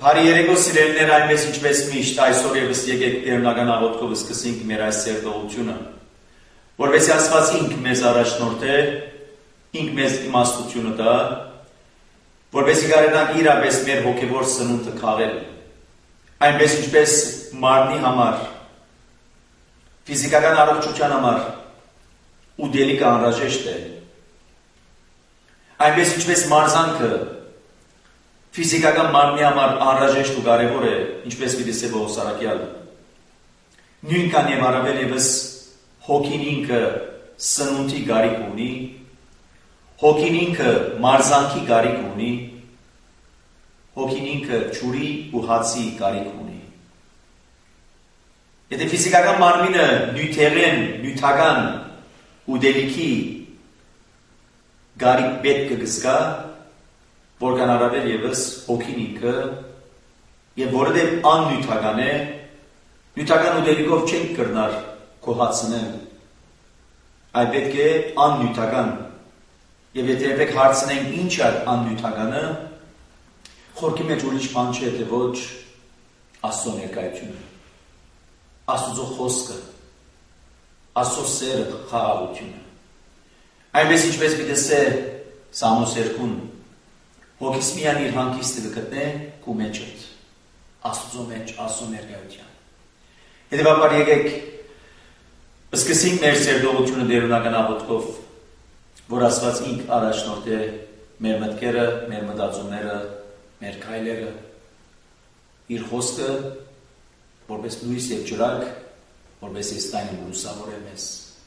Բարի երեկո սիրելիներ, այնպես ինչպես միշտ այսօր եւս եկեք տերնական աղոթքով սկսենք մեր այս սերտողությունը, որովհետեւ Աստված ինք մեզ առաջնորդ է, ինք մեզ իմաստությունը տա, որովհետեւ կարողանանք իրապես մեր հոգեվոր սնունդը քաղել, այնպես ինչպես մարմնի համար, ֆիզիկական առողջության համար ուտելիքը անհրաժեշտ է, այնպես ինչպես մարզանքը ֆիզիկական մարմնի համար անհրաժեշտ ու կարևոր է, ինչպես պիտի ասե Պողոս առաքյալը։ Նույնքան եւ առավել եւս հոգին ինքը սնունդի կարիք ունի, հոգին ինքը մարզանքի կարիք ունի, հոգին ինքը ջուրի ու հացի կարիք ունի։ Եթե ֆիզիկական մարմինը նյութական ուտելիքի կարիք պետք կգզկա, որքան առավել եւս հոգին ինքը եւ որովհետեւ աննյութական է, նյութական ուտելիքով չենք կրնար կոհացնել, այլ պետք է աննյութական։ Եվ եթե երբեք հարցնենք ինչ է աննյութականը, խորքի մեջ ուրիշ բան չէ, թե ոչ Աստծո ներկայությունը, Աստծո խոսքը, Աստծո սերը, խաղաղությունը։ Այնպես ինչպես պիտի ասե Սամոս 2-ն, հոգիս միան իր հանգիստը կգտնե քու մեջդ, Աստծո մեջ, Աստծո ներկայության։ Հետևաբար եկեք սկսենք մեր սերտողությունը դերունական աղոթքով, որ Աստված ինք առաջնորդ է մեր մտքերը, մեր մտածումները, մեր քայլերը, իր խոսքը, որպես լույս եւ ջրակ, որպես ստայնը լուսավոր է մեզ։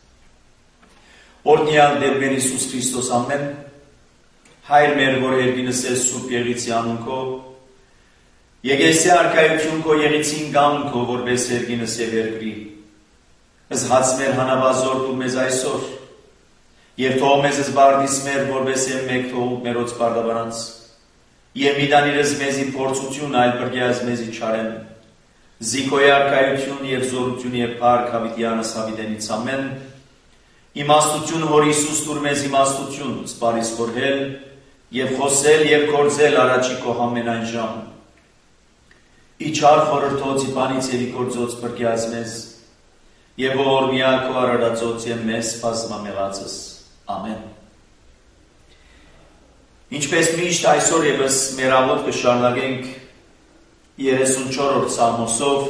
Օրհնյալ Տեր Հիսուս Քրիստոս ամեն Հայր մեր, որ երկինս ես Սուրբ Եղիցի անունքո, եկեսի արքայություն քո Եղիցին գան քո, որպես երկինս եւ երկրի, զհաց մեր հանավազոր դու մեզ այսօր, եւ թող մեզ զբարդիս մեր, որպես եւ մեկ թող մերոց բարդաբարանց, եւ միդանիրս մեզի փորձություն, այլ բրգյազ մեզի չարեն, զիքոյ արքայություն եւ զորություն եւ փառք հավիտյանս հավիտենից ամեն, իմաստություն հոր Հիսուս դուր մեզ իմաստություն, սպարիս խորհել եւ խոսել եւ գործել առաջի քո ամենայն ժամ։ Իջար խորհրդոցի բանից եւ գործոց բրգյազ մեզ եւ որ միակո արարածոց եւ մեզ բազմամեղածս։ Ամեն։ Ինչպես միշտ այսօր եւս մեր աղոթքը շարունակենք 34-րդ Սամոսով,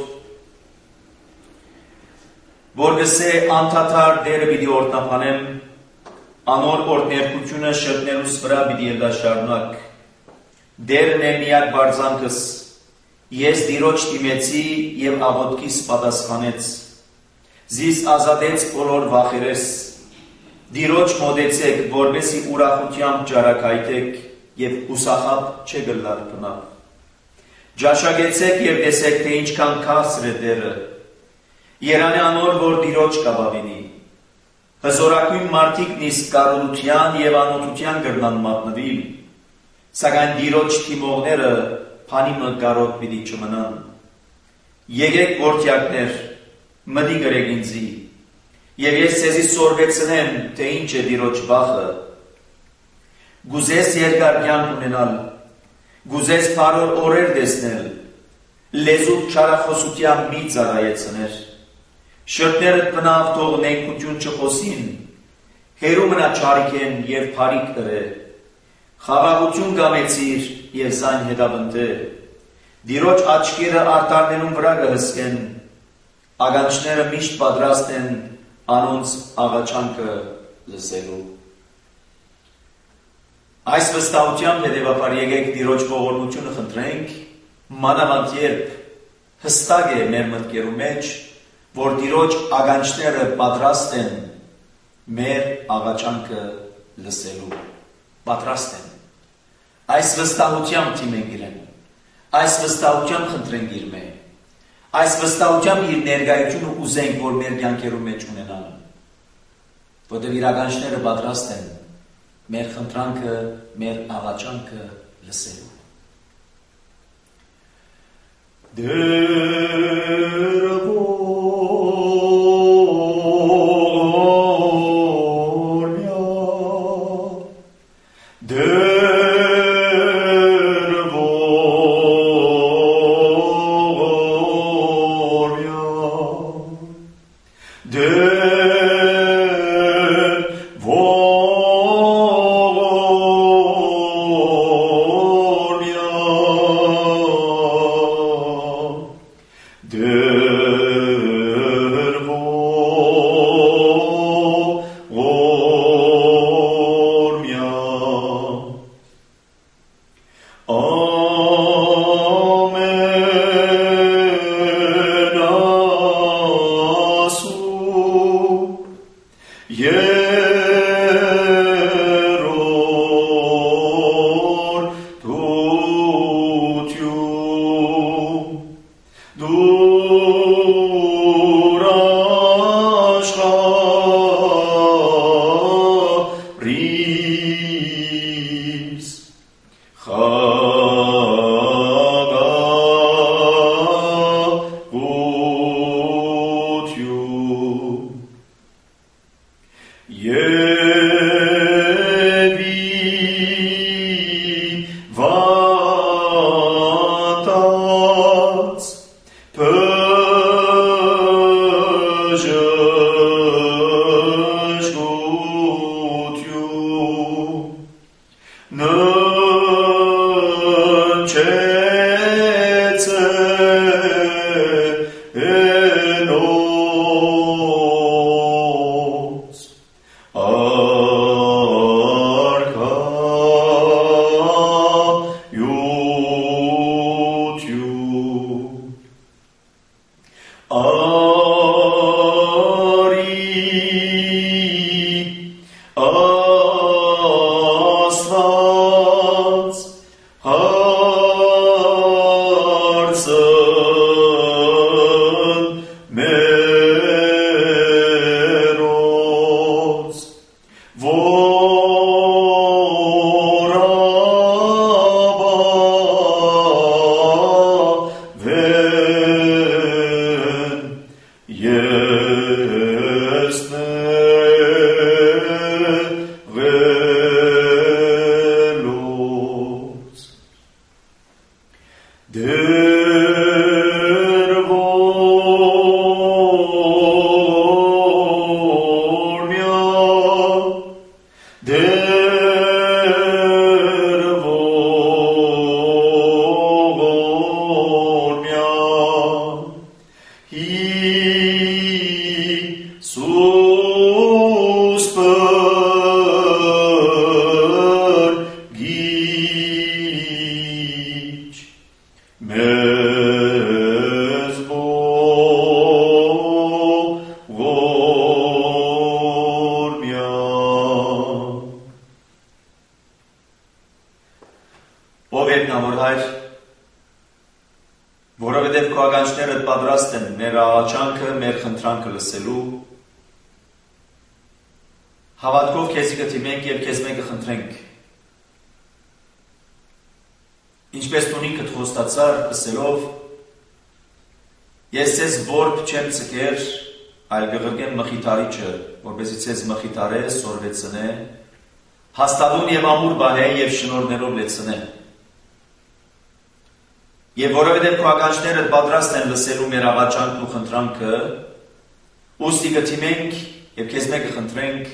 որ գսե անդադար դերը պիտի օրտնապանեմ, անոր օրհներկությունը շրտնելուս վրա պիտի ելնա շարունակ։ Դերն է միակ բարձանքս, ես Տիրոջ դիմեցի եւ աղոթքիս պատասխանեց, զիս ազատեց բոլոր վախերես, Տիրոջ մոտեցեք, որպեսզի ուրախությամբ ճարակայթեք եւ հուսախաբ չգլար բնավ։ Ջաշակեցեք եւ տեսեք, թե ինչքան քաղցր է դերը, Երանի անոր, որ Տիրոջ կավավինի, հզորակույն մարդիկ նիսկ կարողության եւ անօթության գրնան մատնվիլ, սակայն Տիրոջ թիմողները փանիմը կարոտ պիտի չմնան։ Եկեք որդյակներ, մտի գրեք ինձի, եւ ես ցեզի սորվեցնեմ, թե ինչ է Տիրոջ վախը։ Գուզես երկար կյանք ունենալ, գուզես բարոր օրեր տեսնել, լեզուդ չարախոսությամբ մի ծառայեցներ, շրտներդ բնավ թող նենգություն չխոսին, հերու մնա չարիք են եւ փարիք կրե, խաղաղություն գամեցիր եւ զայն հետավնտե, Տիրոջ աչքերը արտարներում վրա կհսկեն, ագանչները միշտ պատրաստ են անոնց աղաչանքը լսելու։ Այս վստահությամբ հետևաբար եկեք Տիրոջ ողորմությունը խնդրենք, մանավանդ երբ հստակ է մեր մտքերու մեջ, որ Տիրոջ ագանչները պատրաստ են մեր աղաչանքը լսելու, պատրաստ են։ Այս վստահությամբ թիմենք իրեն, այս վստահությամբ խնդրենք իր մեր, այս վստահությամբ իր ներկայությունը ուզենք, որ մեր կյանքերու մեջ ունենան, որտեղ իր ագանչները պատրաստ են մեր խնդրանքը, մեր աղաչանքը լսելու։ Դեր ո Ով ետնավոր հայր, որովհետև քո ականջները պատրաստ են մեր աղաչանքը, մեր խնդրանքը լսելու, հավատքով քեզի կդիմենք և քեզ մենք կխնդրենք, ինչպես տունի կտխոստացար ըսելով, ես ձեզ որբ չեմ ցկեր, այլ կղրկեմ մխիթարիչը, որպեսզի ձեզ մխիթարե, սորվեցնե, հաստատուն և ամուր բահե և շնորհներով լեցնե։ Եվ որովհետև քո ականջները պատրաստ են լսելու մեր աղաչանքն ու խնդրանքը, ուստի կդիմենք և քեզ մենք կխնդրենք,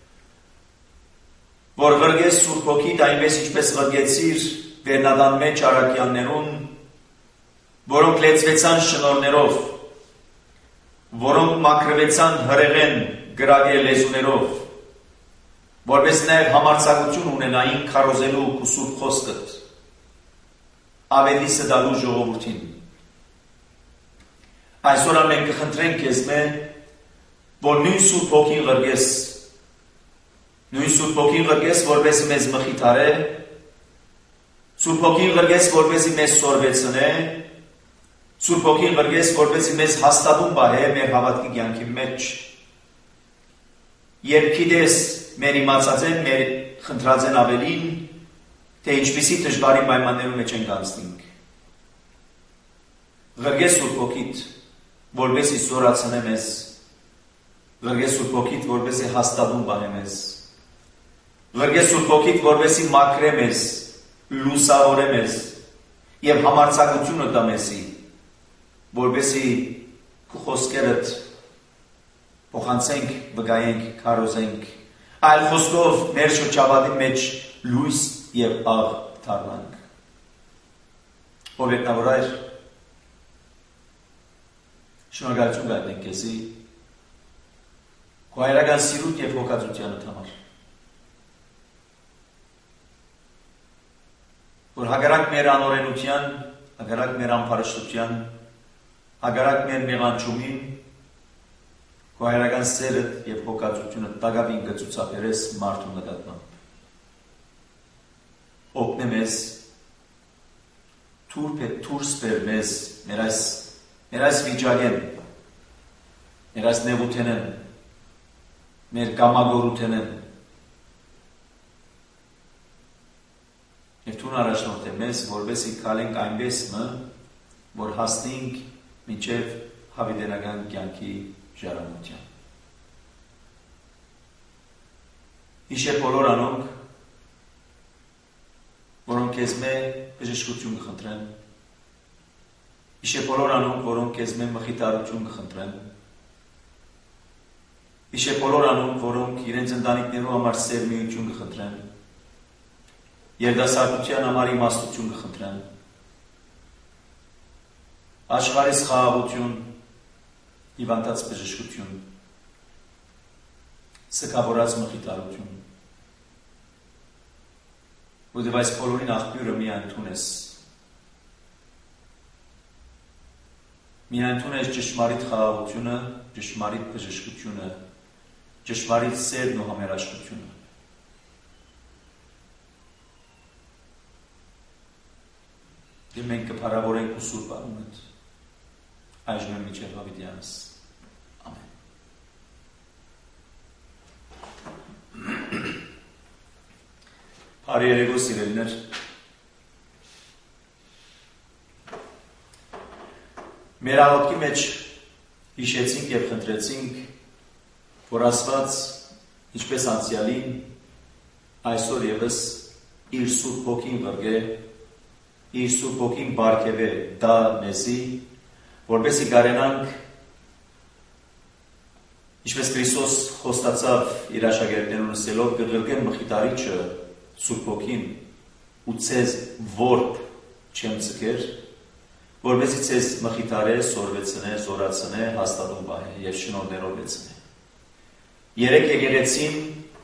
որ ղրգես Սուրբ Հոգիդ այնպես ինչպես ղրգեցիր Վերնադան մեջ առաքյալներուն, որոնք լեցվեցան շնորհներով, որոնք մաքրվեցան հրեղեն գրագե լեզուներով, որպես նաև համարձակություն ունենային քարոզելու քո Սուրբ խոսքդ, ավետիսը դալու ժողովրդին։ Այսօր մենք կխնդրենք քեզ մեզ, որ նույն Սուրբ Հոգին ղրգես, որպեսզի մեզ մխիթարե, Սուրբ Հոգին ղրգես, որպեսզի մեզ սորվեցնե, Սուրբ Հոգին ղրգես, որպեսզի մեզ հաստատուն բահե մեր հավատքի կյանքի մեջ։ Երբ գիտես մեր իմացած են, մեր խնդրած են ավելին, թե ինչպիսի դժվարի պայմաններում մեջ ենք անցնենք։ Ղրգես Սուրբ Հոգիդ, որպեսզի զորացնե մեզ, ղրգես Սուրբ Հոգիդ, որպեսզի հաստատուն բահե մեզ, ղրգես Սուրբ Հոգիդ, որպեսզի մաքրե մեզ, լուսավորե մեզ և համարձակությունը տա մեզի, որպեսզի քո խոսքերդ փոխանցենք, վկայենք, քարոզենք, այլ խոսքով մեր շրջապատի մեջ լույս և աղ դառնանք։ Ով ետնավոր այր, շնորհակալություն գտնենք քեզի քո հայրական սիրուտ և հոգածությանդ համար, որ հակառակ մեր անօրենության, հակառակ մեր ամբարշտության, հակառակ մեր մեղանչումին, քո հայրական սերդ և հոգածությունը տագավին կցուցաբերես մարդու նկատմամբ։ Օգնե մեզ, դուրս բեր մեզ մեր այս վիճակեն, մեր այս նեղութենեն, մեր կամագորութենեն, և թուն առաջնորդ է մեզ, որպեսզի քալենք այնպես որ հասնենք մինչև հավիտենական կյանքի ժառանգության։ Հիշե բոլոր անոնք, որոնք քեզ մեզ բժշկություն կխնդրեն, հիշե բոլոր անոնք, որոնք քեզ մեզ մխիթարություն կխնդրեն, հիշե բոլոր անոնք, որոնք իրենց ընտանիքներու համար սերմիություն կխնդրեն, երդասարտության համար իմաստություն կխնդրեն, աշխարհիս խաղաղություն, հիվանդած բժշկություն, սգավորած մխիթարություն։ Որտեղ այս բոլորին աղբյուրը միայն Դու ես։ Միայն Դու ես ճշմարիտ խաղաղությունը, ճշմարիտ բժշկությունը, ճշմարիտ սերն ու համերաշխությունը։ Եվ մենք կփառավորենք ու սուրբ անունդ այժմ մինչև հավիտյանս։ Ամեն։ Բարի երեկո սիրելիներ։ Մեր աղոթքի մեջ հիշեցինք և խնդրեցինք, որ Աստված ինչպես անցյալին, այսօր ևս իր սուրբ հոգին վրգե, իր սուրբ հոգին բարգևե դա մեզի, որպեսզի կարենանք, ինչպես Քրիստոս խոստացավ իր աշակերտներուն ասելով, կղրկեմ մխիթարիչը սուրբ հոգին ու ցեզ որբ չեմ ձգեր, որպեսզի ցեզ մխիթարե, սորվեցնե, զորացնե, հաստատուն պահե և շնորհներով լեցնե։ Երեք եկեղեցին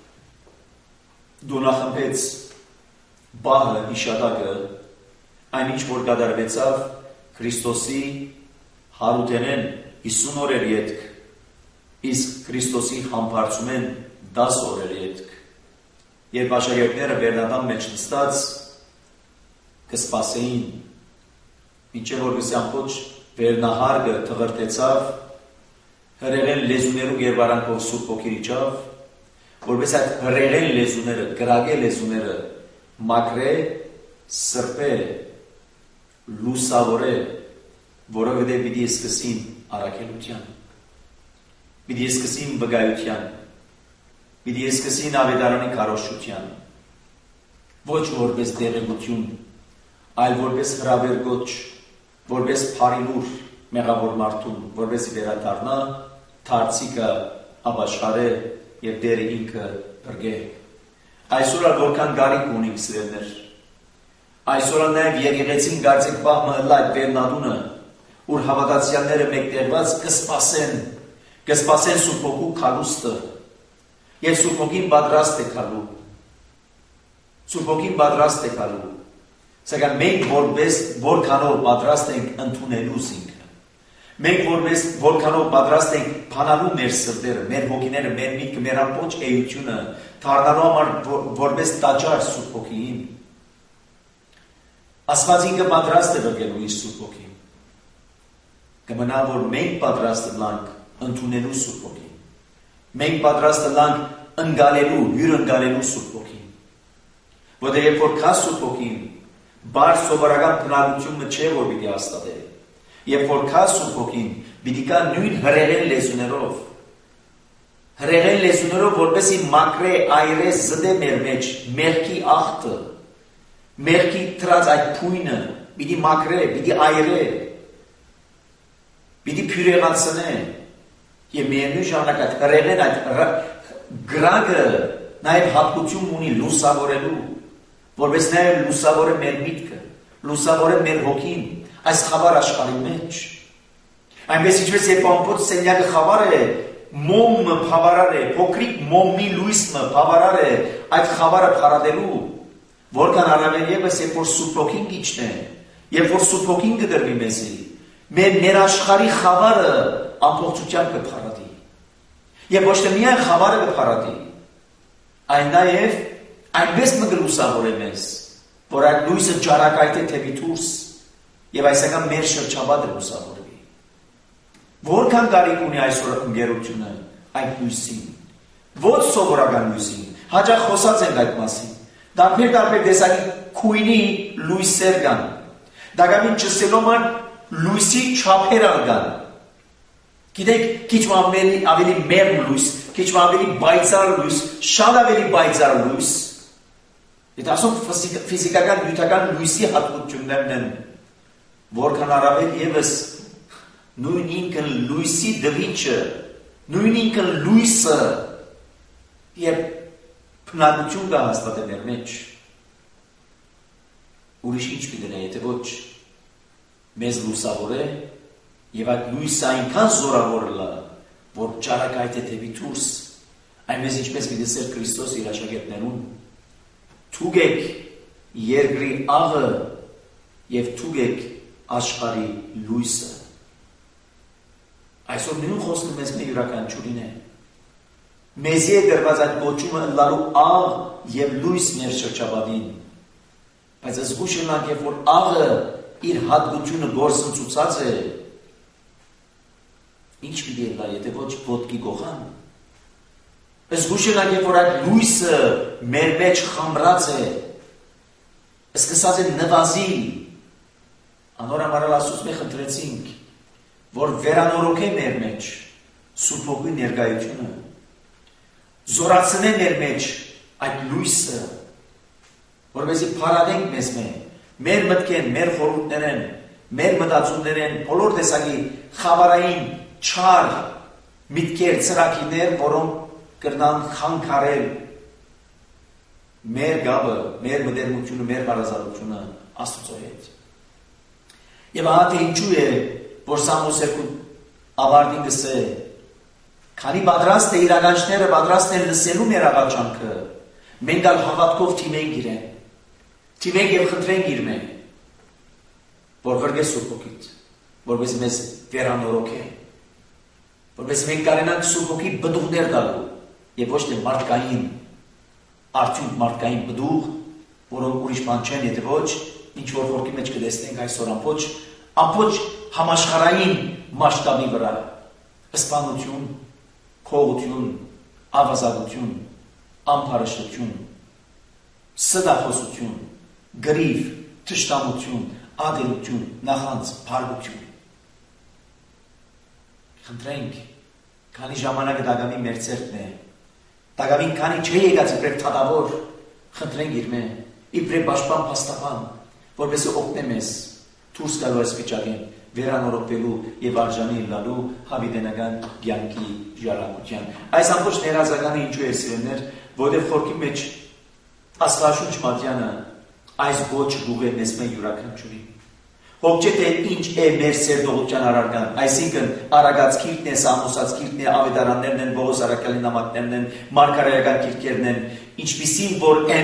դու նախընկեց բահը, իշադակը, այն ինչ որ կատարվեցավ Քրիստոսի հարութենեն 50 օրեր ետք, իսկ Քրիստոսի համբարձումեն 10 օրեր ետք, երբ աշակերտները վերնատան մեջ նստած կսպասեին, մինչև որպեսզի ամբողջ վերնահարգը թղրտեցավ, հրեղեն լեզուներու գերբարանքով Սուրբ Հոգին իջավ, որպես այդ հրեղեն լեզուները, գրագե լեզուները մաքրե, սրբե, լուսավորե, որովհետև պիտի սկսին առաքելության, պիտի սկսին վկայության, պիտի սկսին ավետարանի քարոզչության, ոչ որպես դեղեցություն, այլ որպես հրավերգոչ, որպես փարիլուր մեղավոր մարդուն, որպեսզի վերադառնա, դարձիկը ապաշխարե և դերը ինքը բրգե։ Այսօր որքան գարիք ունենք սիրելներ, այսօր նաև եկեղեցին կարծեք պահմը լայք վերնադունը, ուր հավատացյալները մեկտեղված կսպասեն Սուրբ Հոգու քալուստը, և Սուրբ Հոգին պատրաստ է քալու, Սուրբ Հոգին պատրաստ է քալու, սակայն մենք որքանով պատրաստ ենք ընդունելու ինքը, մենք որքանով պատրաստ ենք փանալու մեր սրտերը, մեր հոգիները, մեր միտքը, մեր ամբողջ էությունը, դառնալու համար որպես տաճար Սուրբ Հոգիին, Աստված ինքը պատրաստ է բրգելու իր Սուրբ Հոգին, կմնա որ մենք պատրաստ ենք ընդունելու Սուրբ Հոգին, մենք պատրաստ ենք ընկալելու, հյուրընկալելու Սուրբ Հոգին, որտեղ երբ որ կա Սուրբ Հոգին, բար սովորական բնակությունը չէ, որ պիտի հաստատե, երբ որ կա Սուրբ Հոգին, պիտի կա նույն հրեղեն լեզուներով, որպեսզի մաքրե, այրե, զդե մեր մեջ, մեղքի աղտը, մեղքի դրած այդ փույնը, պիտի մաքրե, պիտի այրե, պիտի փյուրեղացնե, և միևնույն ժամանակ այդ հրեղեն, այդ գրագը նաև հատկություն ունի լուսավորելու, որպես նաև լուսավորը մեր միտքը, լուսավորը մեր հոգին, այս խավար աշխարհի մեջ։ Այնպես ինչպես երբ ամբողջ սենյակը խավար է, մոմը բավարար է, փոքրիկ մոմի լույսը բավարար է այդ խավարը փարադելու, որքան առավել ևս երբ որ Սուրբ Հոգին գիչն է, երբ որ Սուրբ Հոգին կդրվի մեզի, մեր աշխարհի խավարը ամբողջությամբ կփարադի։ Եվ ոչ թե միայն խավարը կփարադի, այլ նաև այնպես մգլուսավոր է մեզ, որ այդ լույսը ճարակայթ է թեպի դուրս և այսական մեր շրջապատը լուսավորվի։ Որքան կարիք ունի այսօր ընկերությունը այդ լույսին, ոչ սովորական լույսին, հաճախ խոսած ենք այդ մասին, տարբեր տեսակի քույնի լույսեր կան, դակամին չսելով ան լույսի չափեր կան, գիտեք, քիչ ավելի մեղմ լույս, քիչ ավելի բայցար լույս, շատ ավելի բայցար լույս, Եթե ասում ֆիզիկական, նյութական լույսի հատկություններն են, որքան առավել ևս նույն ինքն լույսի դվիճը, նույն ինքն լույսը և բնակություն կա հաստատել մեր մեջ, ուրիշ ինչ պիտի դնե, եթե ոչ մեզ լուսավոր է եւ այդ լույսը այնքան զորավոր է, որ ճարակայթ է դեպի դուրս, այնպես ինչպես գիտեսեր Քրիստոս իր աշակերտներուն, թուգեք երկրի աղը եւ թուգեք աշխարհի լույսը։ Այսօր նույն խոսքը մեզ մեր յուրաքանչյուրին է։ Մեզի է դրված այդ կոչումը լարու աղ եւ լույս մեր շրջապատին։ Բայց զգուշ ելանք, երբ որ աղը իր հատկությունը գործընծուցած է, ինչ պիտի ելա, եթե ոչ ոտքի գողան։ Զգուշ ելանք, երբ որ այդ լույսը մեր մեջ խմրած է, սկսած է նվազիլ, անոր համար Աստծուց մենք խնդրեցինք, որ վերանորոգե մեր մեջ Սուրբ Հոգու ներկայությունը, զորացնե մեր մեջ այդ լույսը, որպեսզի փառատենք մեզ մեր մտքեն, մեր խորհուրդներեն, մեր մտածումներեն, բոլոր տեսակի խավարային չար միտքեր, ծրագիրներ, որոնք կրնան խանգարել մեր գաբը, մեր մտերմությունը, մեր հարազատությունը Աստծո հետ։ Եվ ահա թե ինչու է, որ Սամուս 2 ավարտին գսե, քանի պատրաստ է իր ականջները պատրաստ են լսելու մեր աղաչանքը, մենք ալ հավատքով թիմենք իրեն, թիմենք եւ խնդրենք իր մեզ, որ վրգե Սուրբ Հոգիից, որպես մեզ վերանորոգե, որպես մենք կարենանք Սուրբ Հոգի բդուղներ տալու եւ ոչ թե մարդկային արդյունք մարդկային բդուղ, որոնք ուրիշ բան չեն, եթե ոչ ինչ որ խորքի մեջ կտեսնենք այսօր ամբողջ համաշխարհային մասշտաբի վրա սպանություն, քողություն, ավազակություն, ամբարշտություն, սդախոսություն, գրիվ, թշնամություն, ադելություն, նախանց, փառություն։ Խնդրենք, քանի ժամանակը դագամի մեր ցերտն է, դագամին քանի չէ եկած իբրև թադավոր, խնդրենք իր մե, իբրև պաշտպան փաստաբան, որպեսզի օգնե մեզ դուրս գալու այս վիճակին, վերանորոգվելու եւ արժանի լինելու հավիտենական կյանքի ժառանգության։ Այս ամբողջ ներազականը ինչու է սիրելիներ, որովհետեւ խորքի մեջ Աստվածաշունչ Մատյանը այս ոչ գուղը մեզ մեր յուրաքանչյուրին։ Հոգ թե ինչ է մեր սերտողության առարգան, այսինքն Արագած գիրքն է, Սամոսած գիրքն է, Ավետարաններն են, Պողոս առաքյալի նամակներն են, Մարգարեական գիրքերն են, ինչպիսին որ են,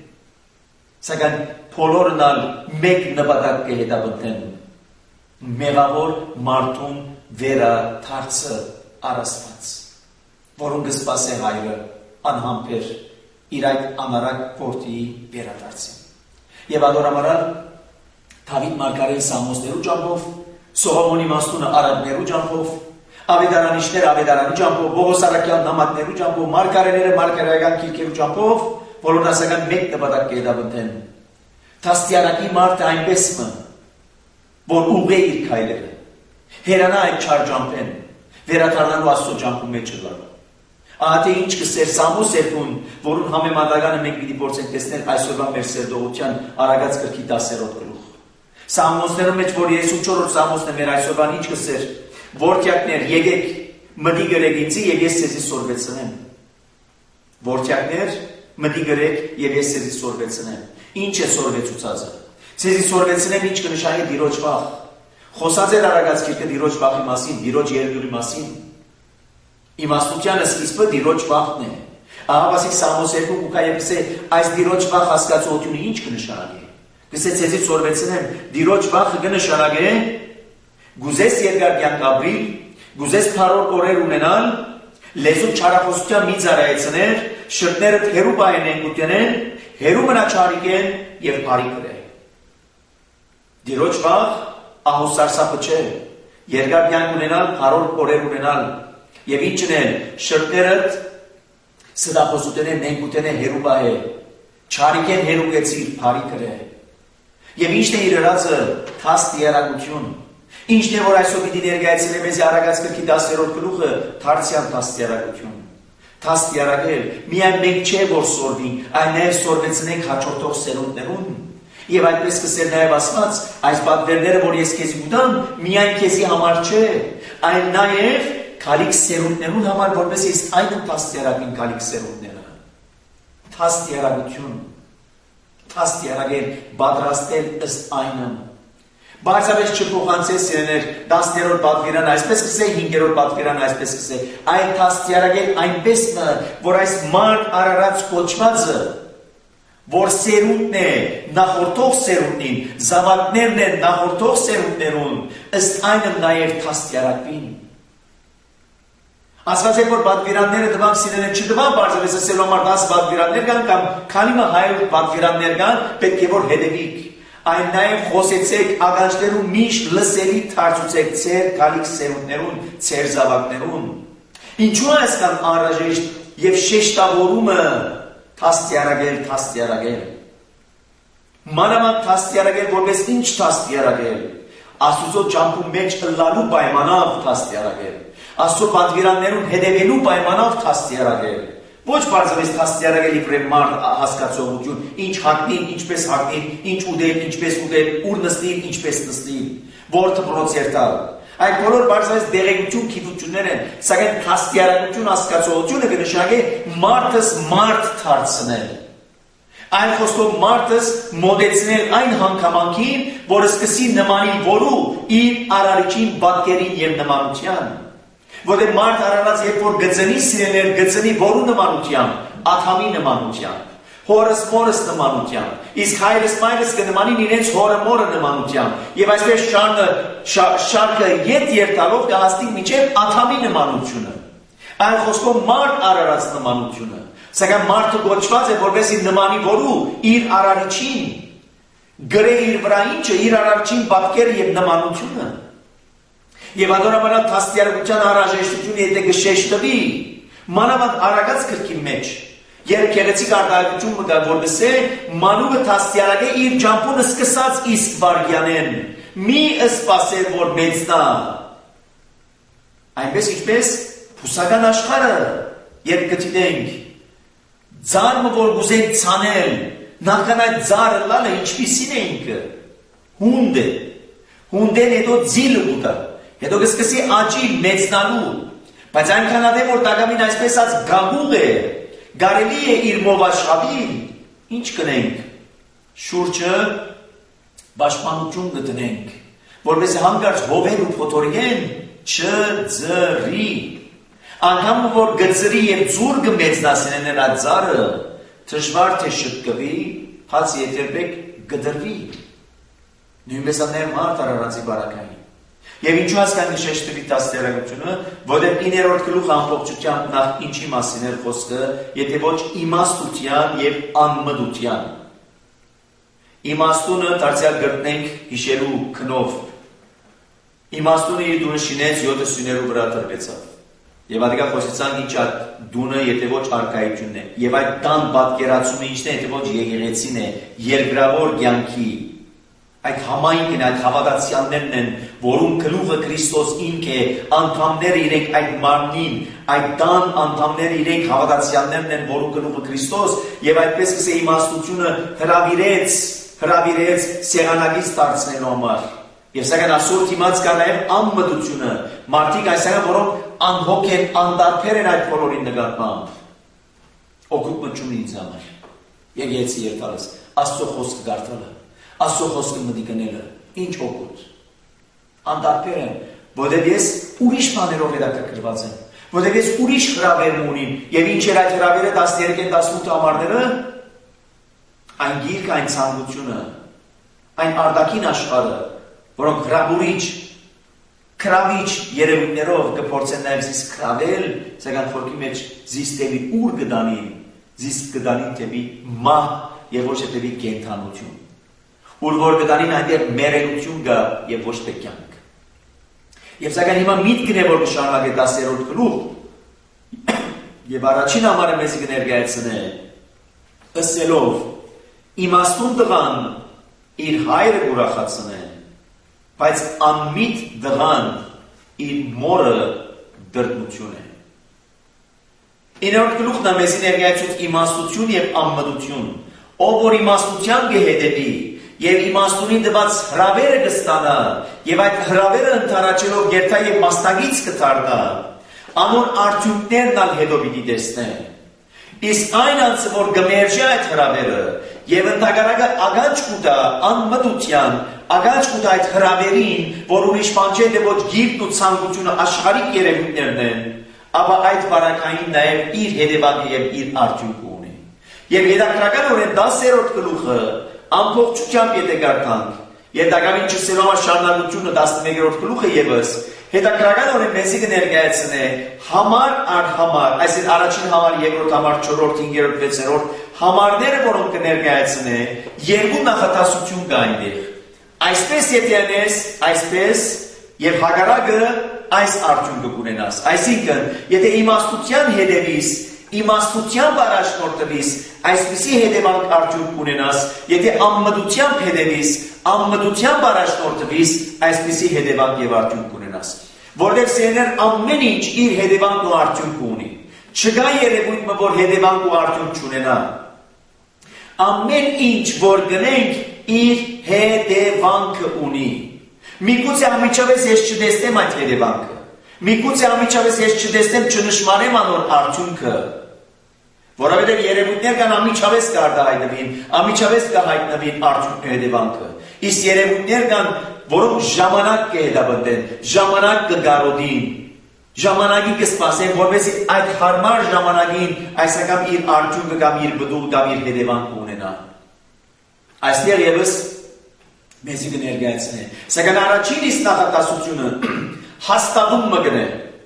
սակայն բոլորն ալ մեկ նպատակ կհետապնդեն, մեղավոր մարդուն վերադարձը առաստված, որոնք կսպասե հայրը անհամբեր իր այդ անարակ որդիի վերադարձին։ Եվ adoramaral Դավիթ Մարգարեի Սամոսներու ճամփով, Սողոմոնի Մաստունը արաբներու ճամփով, Ավետարանիչները ավետարանի ճամփով, Պողոս առաքյալ նամակներու ճամփով, Մարգարեները Մարգարեական գիրքերու ճամփով, բոլորն ասական մեկ նպատակ կհետապնդեն։ Թաստիարակի մարդը այնպես մը, որ ուղղե իր քայլերը, հերանա այդ չար ճամփեն, վերադառնալու Աստծո ճամփու մեջ լավ։ Ահա թե ինչ կսեր Սամուս 2-ն, որուն համեմատականը մենք պիտի փորձենք տեսնել այսօրվա մեր սերտողության Արագած գրքի 10-րդ գլուխ։ Սամոսներում մեջ, որ 34-րդ Սամոսն է մեր այսօրվան ինչ կսեր, որդյակներ, եկեք, մտի գրեք ինձի եւ ես ձեզի սորվեցնեմ։ Որդյակներ, մտի գրեք եւ ես ձեզի սորվեցնեմ։ Ինչ է սորվեցուցածը։ Ձեզի սորվեցնեմ ինչ կնշանի դիրոջ վախ։ Խոսած էր Արագած գիրքը դիրոջ վախի մասին, դիրոջ երկրի մասին։ Իմաստությանը սկիզբը դիրոջ վախն է։ Ահա ասիկ Սամոս 2 ուկայը գսե այս դիրոջ վախ հասկացողությունը ինչ կնշանակի։ Գսե ձեզի սորվեցնեմ, դիրոջ վախը կնշանակի գուզես երկար կյանք ապրիլ, գուզես փառոր օրեր ունենալ, լեզու չարախոսության մի ծառայեցներ, շրտները հերու բայեն գուտենեն, հերու մնա չարիկեն եւ բարի կրե։ Դիրոջ վախ ահուսարսափը չէ, երկար կյանք ունենալ, փառոր օրեր ունենալ եւ ինչն է շրտներդ սդախոսութենեն նենգուտենեն հերու բայե, չարիկեն հերու կեցիր բարի կրե։ Եվ ինչն է իր հրացը թաստ երագություն, ինչն է որ այսօր պիտի ներկայացնել մեզ Արագած գրքի 10-րդ գլուխը դարձյալ թաստ երագություն։ Թաստ երագել միայն մենք չէ որ սորվենք, այլ նաև սորվեցնենք հաջորդող սերունդներուն։ Եվ այդպես կսեր նաև ասված, այս պատվերները որ ես քեզ ուտամ, միայն քեզի համար չէ, այլ նաև քալիք սերունդներուն համար, որպես ես այն թաստ երագին քալիք սերունդները։ Թաստ երագություն Թաստ երագել, բադրաստել ըստ այնը, Բարձրապես չփոխանցես սիրելիներ 10-րդ պատվիրան այսպես կսե 5-րդ պատվիրան այսպես կսե այդ տաստիարակել այնպես որ այս մարդ արարած կոչվածը որ սերունդն է նախորդող սերունդին զավակներն են նախորդող սերունդներուն ըստ այնը նաև տաստիարակվին Ասված է որ պատվիրանները տվան սիրելիներ չտվան բարձրապես ասելու համար 10 պատվիրաններ կան կամ քանի 100 պատվիրաններ կան պետք է որ հետևիկ Այն նաև խոսեցեք աղանջներու միշտ լսելի թարցուցեք ծեր գալիք սերունդներուն, ծեր զավակներուն։ Ինչու այսքան անհրաժեշտ եւ շեշտավորումը թաստիարակել։ Մանավանդ թաստիարակել որպես ինչ թաստիարակել։ Աստուծո ճամփու մեջ ըլլալու պայմանով թաստիարակել։ Աստծո պատվիրաններուն հետևելու պայմանով թաստիարակել։ Ոչ բարձրապես թաստիարակել իբրև մարդ հասկացողություն, ինչ հագնին, ինչպես հագնին, ինչ ուտել, ինչպես ուտել, ուր նստին, ինչպես նստին, որ դպրոց երթալ։ Այդ բոլոր բարձրապես դեղեցություն գիտություններ են, սակայն թաստիարակություն հասկացողությունը կնշանակի մարդս մարդ դարձնել։ Այն խոսքով մարդս մոտեցնել այն հանգամանքին, որ սկսի նմանի որու իր արարիչին պատկերին եւ նմանության։ Որտեղ մարդ արարած երբ որ գծնի սիրելիներ գծնի որու նմանությամբ, Ադամի նմանությամբ, հորս մորս նմանությամբ, իսկ հայրս մայրս կնմանին իրենց հորը մորը նմանությամբ, եւ այսպես շարքը ետ երթալով կհասնի մինչև Ադամի նմանությունը։ Այն խոսքով մարդ արարած նմանությունը, սակայն մարդը կոչված է որպեսզի նմանի որու իր արարիչին, գրե իր վրա ինչը իր արարիչին պատկերը եւ նմանությունը։ Եվ անդորաբանալ թաստիարակության անհրաժեշտությունը եթե կշեշտվի, մանավանդ արագած գրքի մեջ, երբ գեղեցիկ արտահայտություն մտա որպես է, մանուկը թաստիարակե իր ջամփունը սկսած իսկ վարյանեն, մի սպասել որ մեծնա։ Այնպես ինչպես փուսական աշխարհը, երբ գտիտենք, ձարմը որ գուզենք ցանել, նախքան այդ ձարը լալը ինչպիսին է ինքը, հունդ է, հունդեն հետո ձիլը ուտա, Հետո կսկսի աճի մեծնալու, բայց այնքան ադեմ որ տակամին այսպես ած գագուղ է, գարելի է իր մովաշխավին, ինչ կնենք, շուրջը պաշտպանություն կտնենք, որպես հանկարծ հովեր ու փոթորեն չձրի, անգամ որ գծրի և ձուր կմեծնասին են այդ ձարը, թժվար թե շտկվի, հաց եթերբեք կդրվի, նույնպես աներ մարդ արարածի բարակային, Եվ ինչու հասկան նշեշտվի տաստիարակությունը, որտեղ 9-րդ գլուխ ամբողջությամբ նախ ինչի մասին էր խոսքը, եթե ոչ իմաստության եւ անմտության։ Իմաստունը դարձյալ գտնենք հիշելու քնով։ Իմաստունը իր դունը շինեց 7 սյուներու վրա տրվեցավ։ Եվ ադիկա խոսեցան ինչ այդ դունը եթե ոչ արքայությունն է։ Եվ այդ տան պատկերացումը ինչն է, եթե ոչ եկեղեցին է, երկրավոր կյանքի Այդ համայնքն, այդ հավատացյալներն են, որում գլուխը Քրիստոս ինք է, անդամները իրենք այդ մարմնին, այդ տան անդամները իրենք հավատացյալներն են, որում գլուխը Քրիստոս, եւ այդպես կսե իմաստությունը հրավիրեց սեղանագից դարձնելու համար։ Եվ սակայն այսօր դիմաց կա նաեւ անմտությունը, մարդիկ այսօր որոնք անհոգ են, անդարբեր են այդ բոլորի նկատմամբ։ Օգուտ մտչում ինձ համար։ Եկեցի երթալս, Աստծո խոսքը գարտալը։ Աստծո խոսքը մտի գնելը, ինչ օգուտ։ Անդարբեր եմ, որտեղ ես ուրիշ բաներով հետաքրքրված եմ, որտեղ ես ուրիշ հրավեր ունիմ, եւ ինչ էր այդ հրավերը 13-18 ամառները, այն գիրք, այն ցանկությունը, այն արտաքին աշխարհը, որոնք հրաբուրիչ, քրավիչ երևույթներով կփորձեն նաեւ զիս քրավել, սակայն խորքի մեջ զիս դեպի ուր կդանին, զիս կդանին դեպի մահ եւ ոչ դեպի կենթանություն։ Ուր որ կդանին այնտեղ մերելություն գա եւ ոչ թե կյանք։ Եվ սակայն հիմա միտքն է որ կշարունակի 10-րդ գլուխ եւ առաջին համարը մեզ կներկայացնե ըսելով իմաստուն տղան իր հայրը ուրախացնե, բայց անմիտ տղան իր մորը դրդմություն է։ 9-րդ գլուխն է մեզ ներկայացուց իմաստություն եւ անմտություն, ով որ իմաստության կհետևի Եվ իմաստունին դված հրավերը կստանա, եւ այդ հրավերը ընդառաջելով երթա եւ մասնագից կդառնա, անոր արդյունքներն ալ հետո պիտի տեսնե։ Իսկ այն անձը, որ գմերժի այդ հրավերը եւ ընդհանրակը ագանջ կուտա անմտության, ագանջ կուտ այդ հրավերին, որ ուրիշ բան չէ, դե ոչ գիրքն ու ցանկությունը աշխարհիկ երևույթներն են, ապա այդ բարակային նաև իր հետևանքը եւ իր արդյունքը ունի։ Եվ հետաքրքրական 10-րդ գլուխը ամբողջությամբ եթե գարտանք, եւ դակավին չսելով շարունակությունը 11-րդ գլուխը եւս հետաքրքրական մեզի կներկայացնե համար առ համար, այսինքն առաջին համար, երկրորդ համար, 4-րդ, 5-րդ, 6-րդ համարները, որոնք կներկայացնե երկու նախատասություն կա այնտեղ։ Այսպես եթե անես, այսպես եւ հակառակը այս արդյունքը կունենաս։ Այսինքն, եթե իմաստության հետևիս, իմաստությամբ առաջնորդվիս, այսպիսի հետևանք արդյունք կունենաս, եթե անմտությամբ հետևիս, անմտությամբ առաջնորդվիս, այսպիսի հետևանք եւ արդյունք կունենաս։ Որտեղ սերներ ամեն ինչ իր հետևանք ու արդյունք ունի։ Չկա երևույթ, որ հետևանք ու արդյունք չունենա։ Ամեն ինչ, որ գնենք, իր հետևանքը ունի։ Միգուցե ամիջավես ես չտեսնեմ այդ հետևանքը։ Միգուցե ամիջավես ես չտեսնեմ, չնշմարեմ անոր արդյունքը։ Որովհետև երևույթներ կան ամիջավես կարտահայտվին, ամիջավես կհայտնվին արդյունքը հետևանքը։ Իսկ երևույթներ կան, որոնք ժամանակ կհետապնդեն, ժամանակ կգարոդին, ժամանակի կսպասեն, որպեսզի այդ հարմար ժամանակին այսական իր արդյունքը կամ իր բդուղ կամ իր հետևանքը ունենա։ Այստեղ եւս մեզի կներկայացնե։ Սակայն առաջին իսկ նախատասությունը հաստատում մգնե,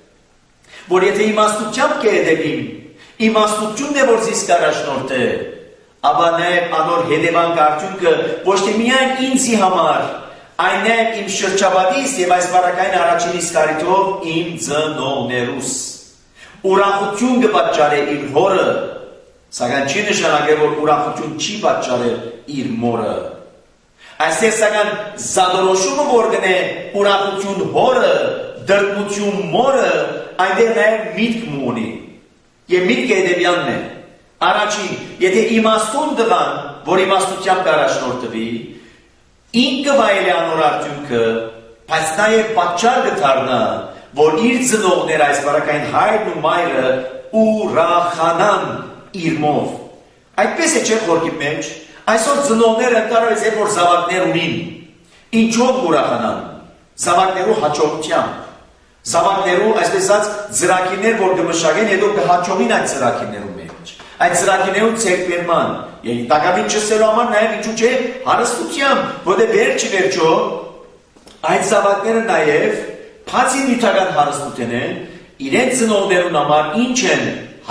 որ եթե իմաստությամբ կհետևիմ, իմաստությունն է, որ զիս կառաջնորդ է, ապա նաև անոր հետևանք արդյունքը ոչ թե միայն ինձի համար, այն նաև իմ շրջապատիս եւ այս բարակային առաջին իսկ առիթով իմ ծնողներուս ուրախություն կպատճառե իր հորը, սակայն չի նշանակել, որ ուրախություն չի պատճառել իր մորը։ Այսպես սակայն զադորոշումը որ գնե ուրախություն հորը, դրդմություն մորը, այնտեղ նաև միտք ունի։ Եվ միտքը հետևյալն է։ Առաջին, եթե իմաստուն տղան, որ իմաստությամբ կառաջնորդվի, ինքը վայելի անոր արդյունքը, բայց նաև պատճառ կդառնա, որ իր ծնողները այս բարակային հայրն ու մայրը ուրախանան իր մով։ Այդպես է չէ խորքի մեջ, այսօր ծնողները կարող է որ զավակներ ունին, ինչով ուրախանան, զավակներու հաջողությամբ, զավակներու այսպես ասած ծրագիրներ, որ կմշակեն, հետո կհաջողին այդ ծրագիրներու մեջ, այդ ծրագիրներու ցերկվերման, եւ տակավին չսելու համար նաեւ ինչու՞ չէ հարստությամբ, որտեղ վերջի վերջո այդ զավակները նաեւ բացի նյութական հարստություն են, իրենց ծնողներուն համար ինչ են,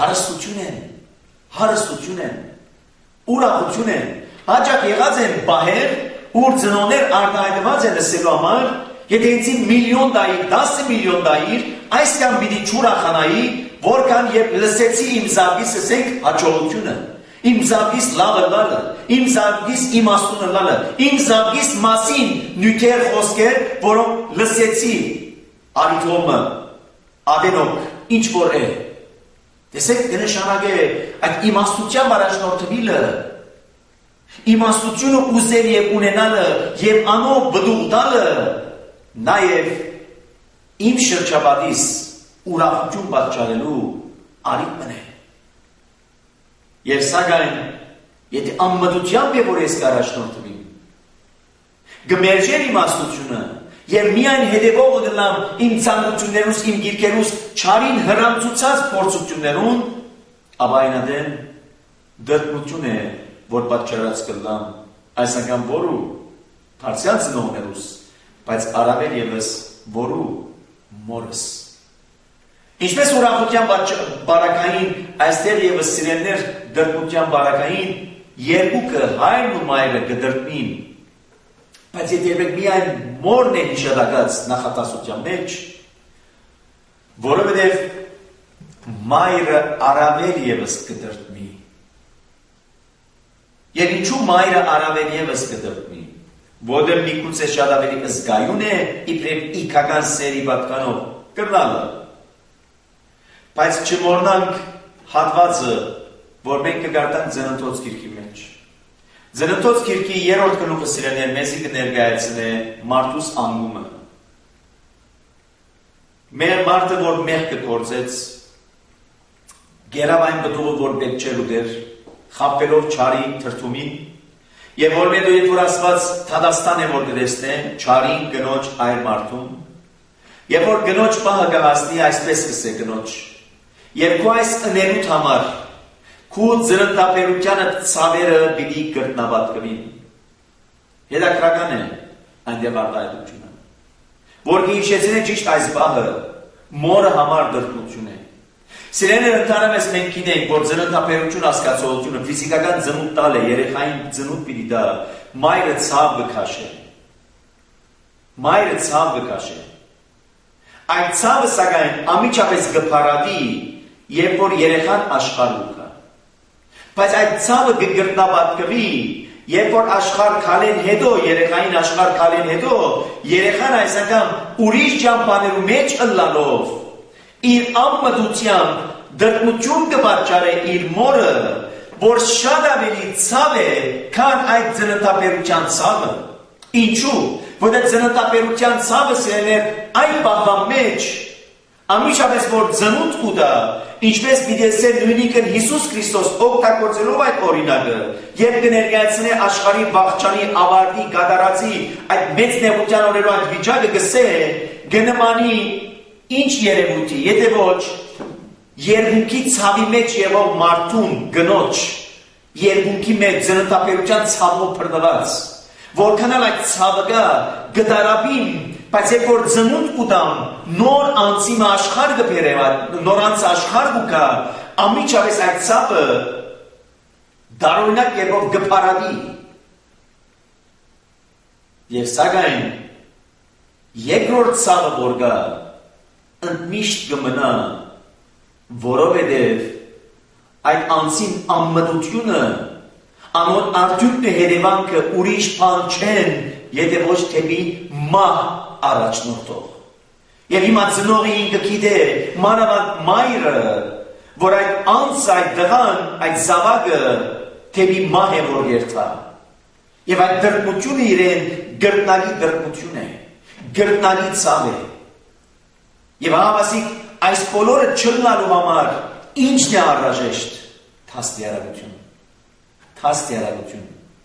հարստություն են, ուրախություն են, հաճախ եղած են բահեր, ուր ծնողներ արտահայտված են լսելու համար, եթե ինձի միլիոն դայիր, 10 միլիոն դայիր, այս կամ պիտի չուրախանայի, որքան երբ լսեցի իմ զավգիս ասենք հաջողությունը, իմ զավգիս լավը լալը, իմ զավգիս իմաստունը լալը, իմ զավգիս մասին նյութեր խոսքեր, որոնք լսեցի արիթոմը, ադենոք, ինչ որ է։ Տեսեք, կնշանակե այդ իմաստության առաջնորդվիլը, իմաստությունը ուզել եւ ունենալը եւ անով բդուղ տալը նաեւ իմ շրջապատիս ուրախություն պատճառելու արիտմն է։ Եվ սակայն, եթե անմտությամբ է որ ես կառաջնորդվիմ, գմերժեր իմաստությունը եւ միայն հետևողը դնամ իմ ցանկություններուս, իմ գիրքերուս չարին հրամցուցած փորձություններուն, ապա այնադեն դրդմություն է, որ պատճառած կլամ այս անգամ որու բարձյալ ծնողներուս, բայց առավել եւս որու մորս։ Ինչպես ուրախության բարակային այստեղ եւս սիրելներ դրդմության բարակային երկուքը հայրն ու մայրը կդրդմին, բայց եթե միայն մորն է հիշատակած նախատասության մեջ, որովհետև մայրը առավել եւս կդրդմի։ Եվ ինչու մայրը առավել եւս կդրդմի, որտեղ միգուցե շատ ավելի զգայուն է իբրև իքական սերի պատկանով կրնալը, բայց չմոռնանք հատվածը, որ մենք կգարտանք Ծննդոց գիրքի մեջ։ Ծննդոց գիրքի 3-րդ գլուխը սիրելիներ մեզի կներկայացնե մարդուս անգումը։ Մեր մարդը, որ մեղքը գործեց, գերավ այն բդուղը, որ պետք չէր ուտեր, խաբվելով չարի թրթումին, Եվ որ մետո երբ որ ասված Թադաստան է որ դրեսնեն, չարին գնոջ այր մարդում, երբ որ գնոջ պահը գհասնի, այսպես կսե գնոջ, և քո այս ըներուտ համար, քու ծննդապերությանը ցավերը պիտի կրտնաբատկվին։ Հետաքրական է այնտեղ արտահայտությունը, որ կհիշեցնե ճիշտ այս պահը մորը համար դրդություն է։ Սիրելիներ, ընդհանրապես մենք գիտենք, որ ծննդապերություն հասկացողությունը ֆիզիկական ծնունդ տալ է, երեխային ծնունդ պիտի տա, մայրը ցավ կքաշե։ Մայրը ցավ կքաշե։ Այդ ցավը սակայն ամիջապես կփարադի, երբ որ երեխան աշխարհ կա։ Բայց այդ ցավը կգրտնաբատկվի, երբ որ աշխարհ քալեն հետո, երեխային աշխարհ քալեն հետո, երեխան այս անգամ ուրիշ ճամփաներու մեջ ըլլալով իր ամմտությամբ դրդմություն կպատճառե իր մորը, որ շատ ավելի ցավ է, քան այդ ծննդապերության ցավը։ Ինչու՞։ Որտեղ ծննդապերության ցավը սիրելիներ այն բաղվան մեջ, ամիջապես որ ծնունդ կուտա, ինչպես պիտի ասել նույնիկն Հիսուս Քրիստոս օգտագործելով այդ օրինակը, եւ կներկայացնե աշխարհի վաղճանի ավարտի գադարացի այդ մեծ նեղության օրերու այդ վիճակը գսե գնմանի ինչ երևույթի, եթե ոչ երկունքի ցավի մեջ եղող մարդուն գնոջ երկունքի մեջ ծննդապերության ցավով բռնված, որքան այդ ցավը կա գդարաբին, բայց երբ որ ծնունդ կուտամ, նոր անցիմը աշխարհ կբերեվա, նոր անց աշխարհ կա, ամիջապես այդ ցավը դարօրինակ երբով կփարադի։ Եվ սակայն երկրորդ ցավը որ կա, ընդմիշտ կմնա, որովհետև այդ անցին ամմտությունը անոր արդյունքն է հետևանքը ուրիշ բան չեն, եթե ոչ թեպի մահ առաջնորդող։ Եվ հիմա ծնողը ինքը գիտե, մանավանդ մայրը, որ այդ անց այդ դղան, այդ զավակը թեպի մահ է որ երթա։ Եվ այդ դրդմությունը իրեն գրտնալի դրդմություն է, գրտնալի ցավ է։ Եվ ահավասիկ այս բոլորը չլնալու համար ինչն է առաժեշտ։ Թաստիարակություն։ Թաստիարակություն։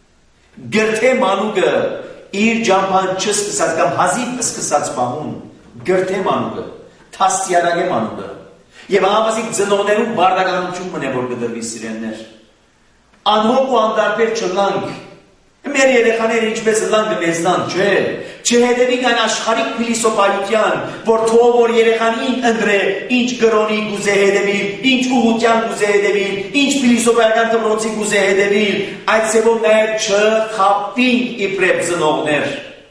Գրթե մանուկը իր ճամփան չսկսած կամ հազիվ սկսած բահուն, գրթե մանուկը, թաստիարակե մանուկը։ Եվ ահավասիկ ծնողներու բարդականություն մնե որ կդրվի սիրելիներ։ Անհոգ ու անդարբեր չլանք։ Մեր երեխաները ինչպես լան կմեզնան, չէ, չհետևիկ այն աշխարհիկ փիլիսոփայության, որ թող որ երեխանին ընտրե, ինչ գրոնի գուզե հետևի, ինչ ուղղության գուզե հետևի, ինչ փիլիսոփայական դպրոցի գուզե հետևի, այդ ծևով նաև չխաբին իբրև ծնողներ,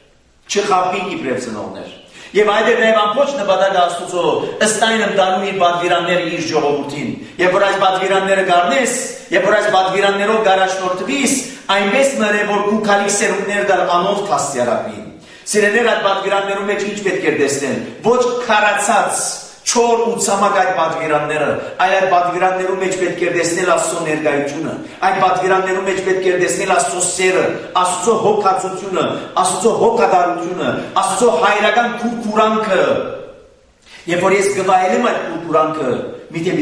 չխաբին իբրև ծնողներ։ Եվ այդ է նաև ամբողջ նպատակը Աստուծո ըստ այն ընդանում իր պատվիրանները իր ժողովրդին։ Եվ որ այս պատվիրանները գարնես, եւ որ այս պատվիրաններով գարաշնորթվիս, այնպես մնե որ քու քալիք սերունդներ դար անով թաստիարակվին։ Սիրելիներ, այդ պատվիրաններում մեջ ինչ պետք է տեսնեն։ Ոչ քարացած չոր ու ցամաք այդ պատվիրանները, այլ այդ պատվիրաններում մեջ պետք է տեսնել Աստծո ներկայությունը, այդ պատվիրաններում մեջ պետք է տեսնել Աստծո սերը, Աստծո հոգացությունը, Աստծո հոգատարությունը, Աստծո հայրական քուրքուրանքը։ Եվ որ ես գվայելեմ այդ քուրքուրանքը, միթե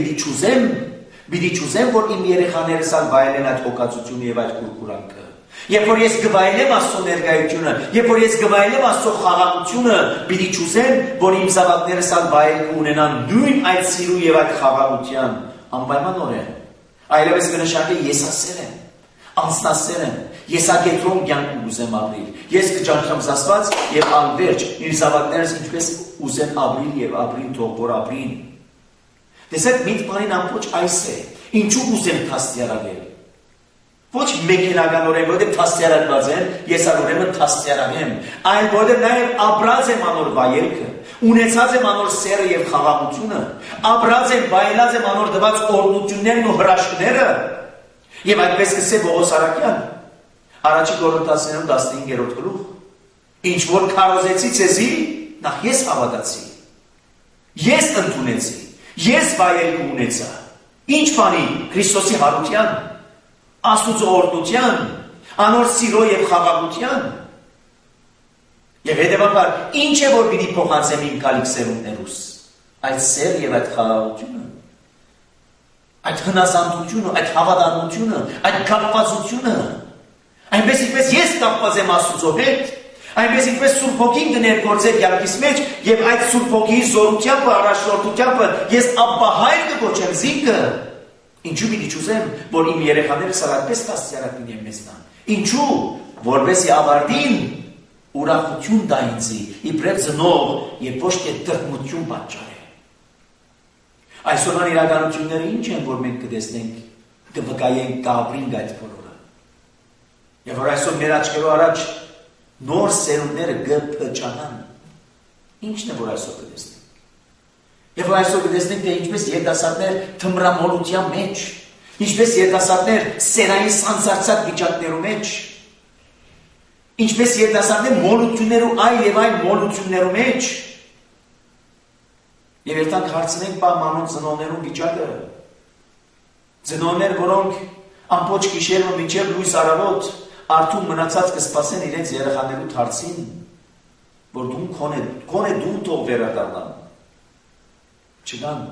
պիտի չուզեմ, որ իմ երեխաներս ալ վայելեն այդ հոգացությունը եւ այդ քուրքուրանքը։ Եվ որ ես գվայելեմ Աստծո ներկայությունը, եւ որ ես գվայելեմ Աստծո խաղաղությունը, պիտի չուզեմ, որ իմ զավակներս ալ վայել ունենան նույն այդ սիրու եւ այդ խաղաղության անպայմանորեն։ Այլևս կնշանակի եսասեր եմ, անձնասեր եմ, եսակետրոն կյանք ուզեմ ապրիլ։ Ես կճանչեմ Աստված եւ անverջ իր զավակներս ինչպես ուզեն ապրիլ եւ ապրին թող որ ապրին։ Տեսեք, միտ բանին ամբողջ այս է։ Ինչու ուզեմ թաստիարակել։ Ոչ մեքենականորեն, որովհետև թաստիարակված են, ես ուրեմն թաստիարակեմ, այլ որովհետև նաև ապրած եմ անոր վայելքը, ունեցած եմ անոր սերը եւ խաղաղությունը, ապրած եմ, վայելած եմ անոր տված օրհնություններն ու հրաշքները։ Եվ այդպես կսե Պողոս Արաքյան, Առաջի Կորինթացիներում 15-րդ գլուխ, ինչ որ քարոզեցի ցեզի, նախ ես հավատացի, ես ընդունեցի, ես վայելք ունեցա, ինչ բանի Քրիստոսի հարության, Աստուծո օրհնության, անոր սիրո եւ խաղաղության։ Եվ հետեւաբար ինչ է որ պիտի փոխանցեմ իմ քալիք սերունդներուս, այդ սեր եւ այդ խաղաղությունը, այդ հնազանդությունը, այդ հավատարմությունը, այդ կապվածությունը, Այնպես ինչպես ես կապված եմ Աստծո հետ, այնպես ինչպես Սուրբ Հոգին կներգործե կյանքիս մեջ եւ այդ Սուրբ Հոգիի զորությամբ, առաջնորդությամբ ես Աբբա Հայր կկոչեմ զինքը։ Ինչու պիտի չուզեմ, որ իմ երեխաները սարատպես կաստիարակ լինեն մեզնան։ Ինչու, որպեսզի ավարտին ուրախություն տա ինձի, իբրև ծնող եւ ոչ թե տրտմություն պատճառ է։ Այսօրվան իրականությունները ինչ են, որ մենք կտեսնենք, կվկայենք, կապրենք այդ բոլորը։ Եվ որ այսօր մեր աչքերով առաջ նոր սերունդները կփչանան։ Ինչն է, որ այսօր կտեսնենք։ Եվ որ այսօր կտեսնենք, թե ինչպես երիտասարդներ թմրամոլության մեջ, ինչպես երիտասարդներ սերային սանձարձակ վիճակներու մեջ, ինչպես երիտասարդներ մոլություններու այլ եւ այլ մոլություններու մեջ, եւ երթանք հարցնենք պահմանոն ծնողներու վիճակը, ծնողներ, որոնք ամբողջ գիշերը մինչև լույս առավոտ արթուն մնացած կսպասեն իրենց երեխաներու հարցին, որ դու քոնե դու թող վերադառնան։ Չգան։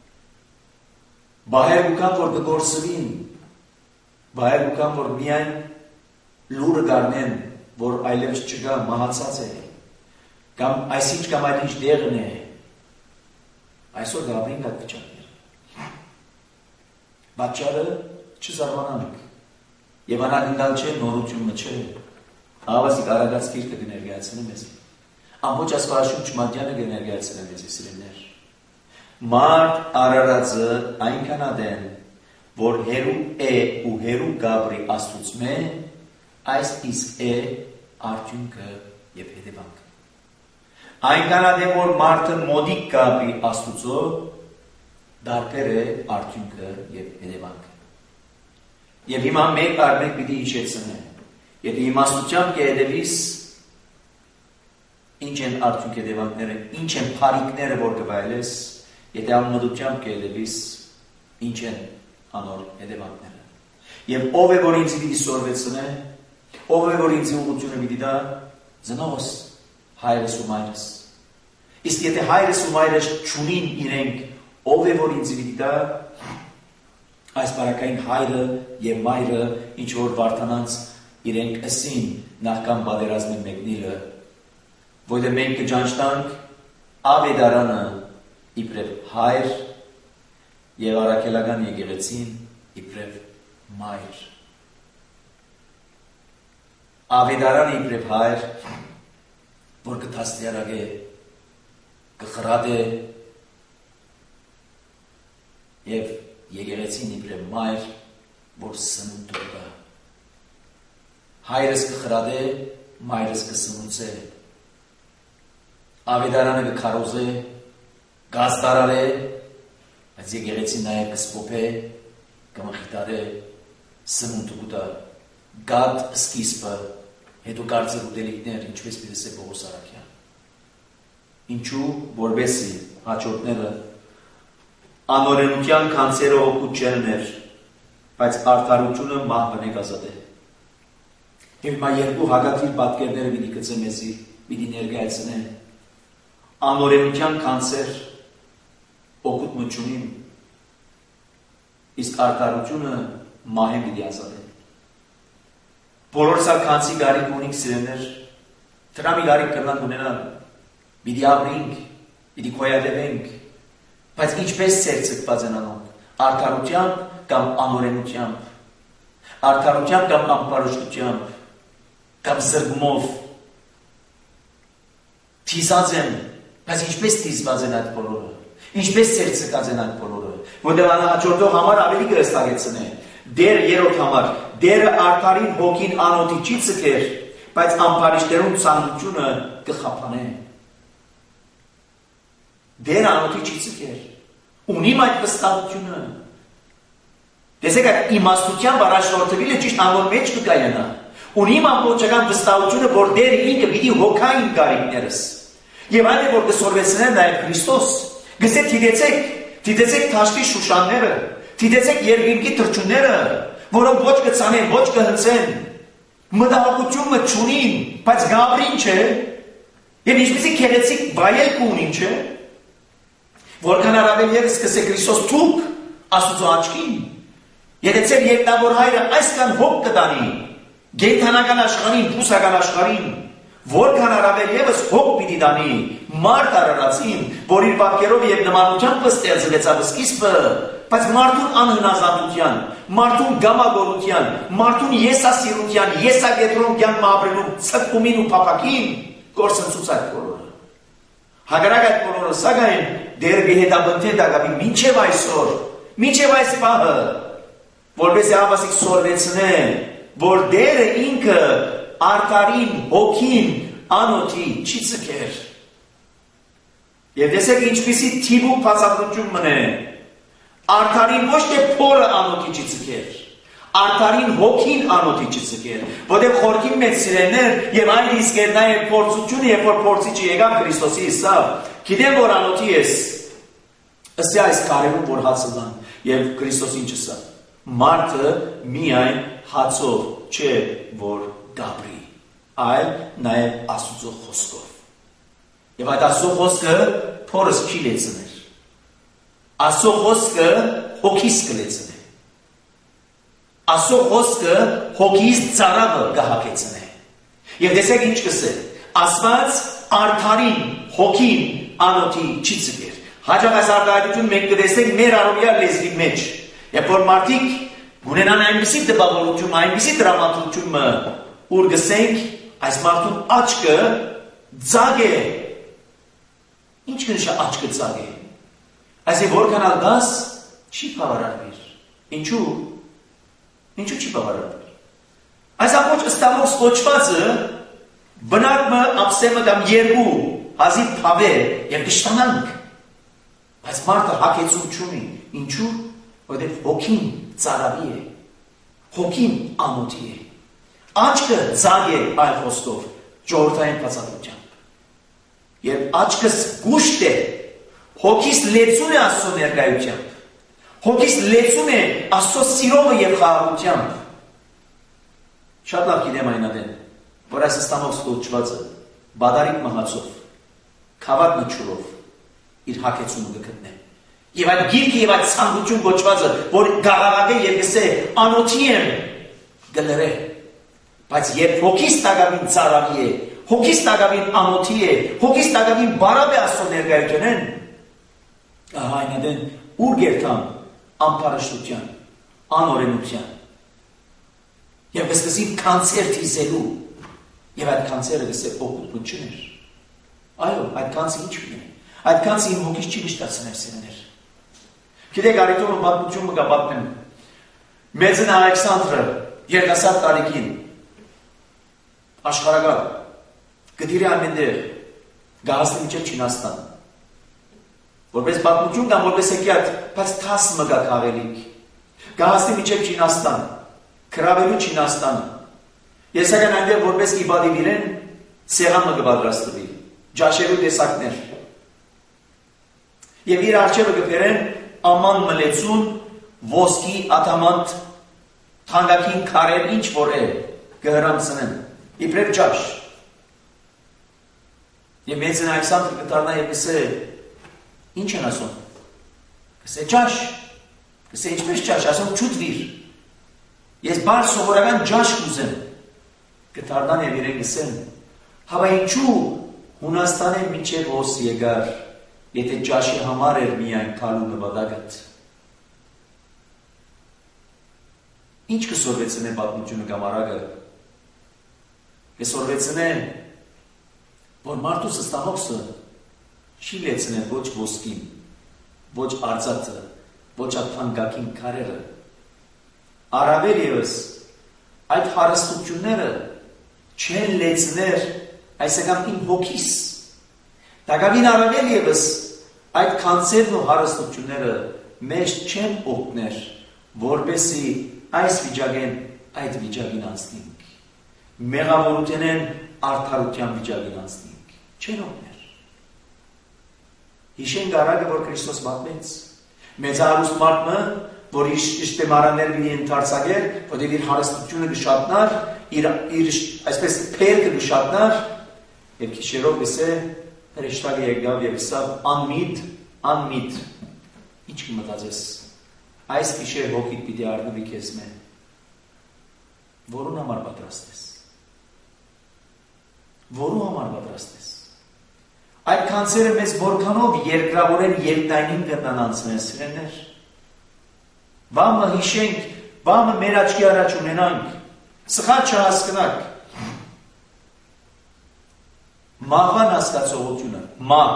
Բահեր ու կան, որ կգործվին, բահեր ու կան, որ միայն լուրը գարնեն, որ այլևս չկա, մահացած է, կամ այսինչ կամ այլինչ դեղն է, այսօր գաբրին այդ վիճակները։ Բաճարը չզարմանանք, եւ անակնդալ չէ, նորությունը չէ, ավասիկ արագած կիրկը կներգայացնեմ ես, ամբոչ ասվարաշում չմատյանը կներգայացնեմ ես սիրեններ։ Մարդ արարածը այնքան ադեն, որ հերու է ու հերու գաբրի աստուծմե, այս իսկ է արդյունքը և հետևանքը։ Այնքան ադեն, որ մարդը մոդիկ գաբրի աստուծո, դարբեր է արդյունքը և հետևանքը։ Եվ հիմա մեկ արմեկ պիտի իշեցնե, եթե իմաստությամբ կհետևիս, ինչ են արդյունք հետևանքները, ինչ են փարիքները, որ կվայելես, եթե ամմդությամբ կհետևիս, ինչ են անոր հետևանքները։ Եվ ով է, որ ինձ պիտի սորվեցնե, ով է, որ ինձ ուղղությունը պիտի դա, ծնողս, հայրս ու մայրս։ Իսկ եթե հայրս ու մայրս չունին իրենք, ով է, որ ինձ պիտի դա, այս բարակային հայրը և մայրը, ինչ որ վարդանանց իրենք ըսին նախքան պատերազմի մեկնիլը, որը մենք կջանչտանք ավետարանը իբրև հայր և առաքելական եկեղեցին իբրև մայր։ Ավետարանը իբրև հայր, որ կթաստիարակ է, կխրատ է և եկեղեցին իբրև մայր, որ սնունդ կա։ Հայրս կխրատ է, մայրս կսնունց է։ Ավետարանը կքարոզ է, գազդարար է, այս եկեղեցին նաև կսպոպ է, կմխիտար է, սնունդ կուտա, գատ սկիզբը, հետո կարծեր ուտելիքներ, ինչպես պիտես է Պողոս Արաքյան։ Ինչու, որբեսի հաջորդները անօրենության կանցերը օգուտ չերներ, բայց արդարությունը մահվն է գազատ է։ Եվ հիմա երկու հագատիր պատկերները պիտի կծեմ եզի, պիտի ներգայացնեն, անօրենության կանցեր օգուտ մչունին, իսկ արդարությունը մահեն պիտի ազատ է։ Բոլորս ալ կանցի գարիք ունիք սիրեններ, տրամի գարիք կրնանք ունենալ, պիտի ապրինք, պիտի կոյադևենք, բայց ինչպես սերցկված են անոնք, արդարությամբ կամ անօրենությամբ, արդարությամբ կամ ամպարոշտությամբ, կամ զրգումով, թիզած են, բայց ինչպես թիզված են այդ բոլորը, ինչպես սերցկած են այդ բոլորը, որտեղ անհաջորդող համար ավելի կհստակեցն է, դեր երրորդ համար, դերը արդարին հոգին անոթի չի ցկեր, բայց ամպարիշտերուն ցանկությունը կխափանե։ Դեր անոթի չի ցկեր, ունիմ այդ վստահությունը։ Տեսեք այդ իմաստությամբ առաջնորդվել է ճիշտ անոր մեջ կկայանա։ Ունիմ ամբողջական վստահությունը, որ դերը ինքը պիտի հոգային կարիքներս։ Եվ այն է, որ կսորվեցնեն նաև Քրիստոս։ Գսե թիդեցեք թաշտի շուշանները, թիդեցեք երկինքի թրջունները, որոնք ոչ կցանեն, ոչ կհնցեն, մտահոգությունը չունին, բայց գաբրին չէ, եւ ինչպեսի քեղեցիկ վայելք ունին, չէ, որքան առավել ևս կսե Քրիստոս թուք Աստծո աչքին, եթե ձեր երկնավոր հայրը այսքան հոգ կտանի, Գեթանական աշխարհին, բուսական աշխարհին, որքան առավել եւս հոգ պիտի դանի մարդ արարածին, որ իր պատկերով եւ նմանությամբ ստեղծվեցավ սկիզբը, բայց մարդուն անհնազանդության, մարդուն գամագորության, մարդուն եսասիրության, եսագետրոնքյան մաբրելու ցկումին ու փապակին կորսնցուց այդ բոլորը։ Հակառակ այդ բոլորը սակայն դեր գեհետաբնթե դագավի մինչև այս պահը, որպես հավասիկ սորվեցնե, որ դերը ինքը արդարին, հոգին, անոթի չի ցկեր։ Եվ տեսեք ինչպիսի թիվուկ բացատրություն մնե։ Արդարին ոչ թե փորը անոթի չի ցկեր, արդարին հոգին անոթի չի ցկեր, որտեղ խորքին մեծ սիրելներ եւ այն իսկ է նաեւ փորձությունը, երբ որ փորձիչը եկավ Քրիստոսի Իսավ, գիտեմ որ անոթի ես։ Ըստ այս կարևոր որ հացնան եւ Քրիստոսին չսա։ Մարդը միայն հացով չէ որ գաբրի, այլ նաեւ Աստծո խոսքով։ Եվ այդ Աստծո խոսքը փորս չի լեցներ։ Աստծո խոսքը հոգիս կլեցնե։ Աստծո խոսքը հոգիս ծարավը կհագեցնե։ Եվ տեսեք ինչ կսե։ Աստված արդարին, հոգին, անոթի չի ցկեր։ Հաջող այս արտահայտություն մենք կտեսնենք մեր առօրյա լեզվի մեջ։ Երբ որ մարդիկ ունենան այնպիսի տպավորություն, այնպիսի դրամատուրգիա, ուր գսենք այս մարդուն աչքը ձագ է։ Ինչ կնշա աչքը ձագ է։ Այսինքն որքանալ դաս չի բավարարվիր։ Ինչու չի բավարարվիր։ Այս ամբողջ ստամոքս կոչվածը բնակմը ապսեմը կամ երկու հազիվ փավե եւ կշտանանք։ Բայց մարդը հակեցում չունի։ Ինչու? Որտեղ հոգին ծարավի է։ Հոգին անոթի է։ Աչքը ձագ է այլ խոսքով ժողովրդային բացատրությամբ։ Եվ աչքս գուշտ է, հոգիս լեցուն է Աստծո ներկայությամբ, հոգիս լեցուն է Աստծո սիրովը եւ խաղաղությամբ։ Շատ լավ գիտեմ այն adեն, որ այս ստամոքս կոչվածը բադարիկ մահացով, քավակ նչուրով իր հակեցումը կգտնե։ Եվ այդ գիրքը եւ այդ ցանկություն կոչվածը, որ գաղաղագե եւ գսե անոթի եմ գլրե, բայց երբ հոգիս տագավին ծարավի է, հոգիս տագավին անոթի է, հոգիս տագավին բարավ է Աստծո ներկայությունեն, այն adեն ուր գերտամ ամբարշտության, անօրենության։ Եվ սկսի կանցեր թիզելու, եւ այդ կանցերը գսե օգուտ չներ։ Այո, այդ կանցը ինչ ունի։ Այդ կանցը իմ հոգիս չի գշտացնել սերներ։ Գիտեք արիտոմը պատմությունը կա պատմեմ։ Մեծն Ալեքսանդրը երկասատ տարիքին աշխարհակալ գդիրի ամենտեղ գահստի միջև Չինաստան։ Որպես պատմություն կամ որպես եկյատ, բայց թասմը գա քաղելիք։ Գահստի միջև Չինաստան, քրավելու Չինաստանը։ Ես եկան այնտեղ որպես իբադի իրեն սեղանը կպատրաստվի, ջաշերու տեսակներ։ Եվ իր արջևը կբերեն աման մլեցուն, ոսկի, ադամանտ, թանկագին քարեր, ինչ որ է, կհրամցնեն, իբրև ջաշ։ Եվ մեծն Ալեքսանդրը կդառնա եւ կսե, ինչ են ասում։ Կսե ջաշ։ Կսե ինչպես ջաշ, ասում չուտվիր։ Ես բար սովորական ջաշ կուզեմ։ Կդառնան եւ իրեն կսեն, հավա ինչու Հունաստանը մինչև հոս եկար, եթե ջաշի համար էր միայն քալու նվադագած։ Ինչ կսորվեցնե պատմությունը կամ արագը։ Կսորվեցնե, որ մարդու ստամոքսը չի լեցնել ոչ ոսկին, ոչ արծաթը, ոչ թանկագին քարերը։ Առավել ևս այդ հարստությունները չեն լեցներ այսական իմ հոգիս։ Դակավին առավել ևս այդ կանցերն ու հարստությունները մեզ չեն օգներ, որպեսի այս վիճակեն այդ վիճակին անցնենք։ Մեղավորութենեն արդարության վիճակին անցնենք։ Չեն օգներ։ Հիշենք արագը, որ Քրիստոս մատնեց։ Մեծահարուստ մարդը, որ իր իշտեմարաններ մի ընդարձակեր, որտեղ իր հարստությունը կշատնար, իր այսպես փերքը կշատնար, եւ քիշերով գսե հրեշտակը եկավ եւ սավ անմիտ, ինչ կմտածես, այս քիշեր հոգիդ պիտի առնվի քեզ մեն, որուն համար պատրաստ ես։ Որու համար պատրաստ ես։ Այդ կանցերը մեզ որքանով երկրավորեն երկնային կտնան անցնեն սիրելիներ։ Բամը հիշենք, բամը մեր աչքի առաջ ունենանք, սխալ չհասկնանք։ Մահվան հասկացողությունը, մահ,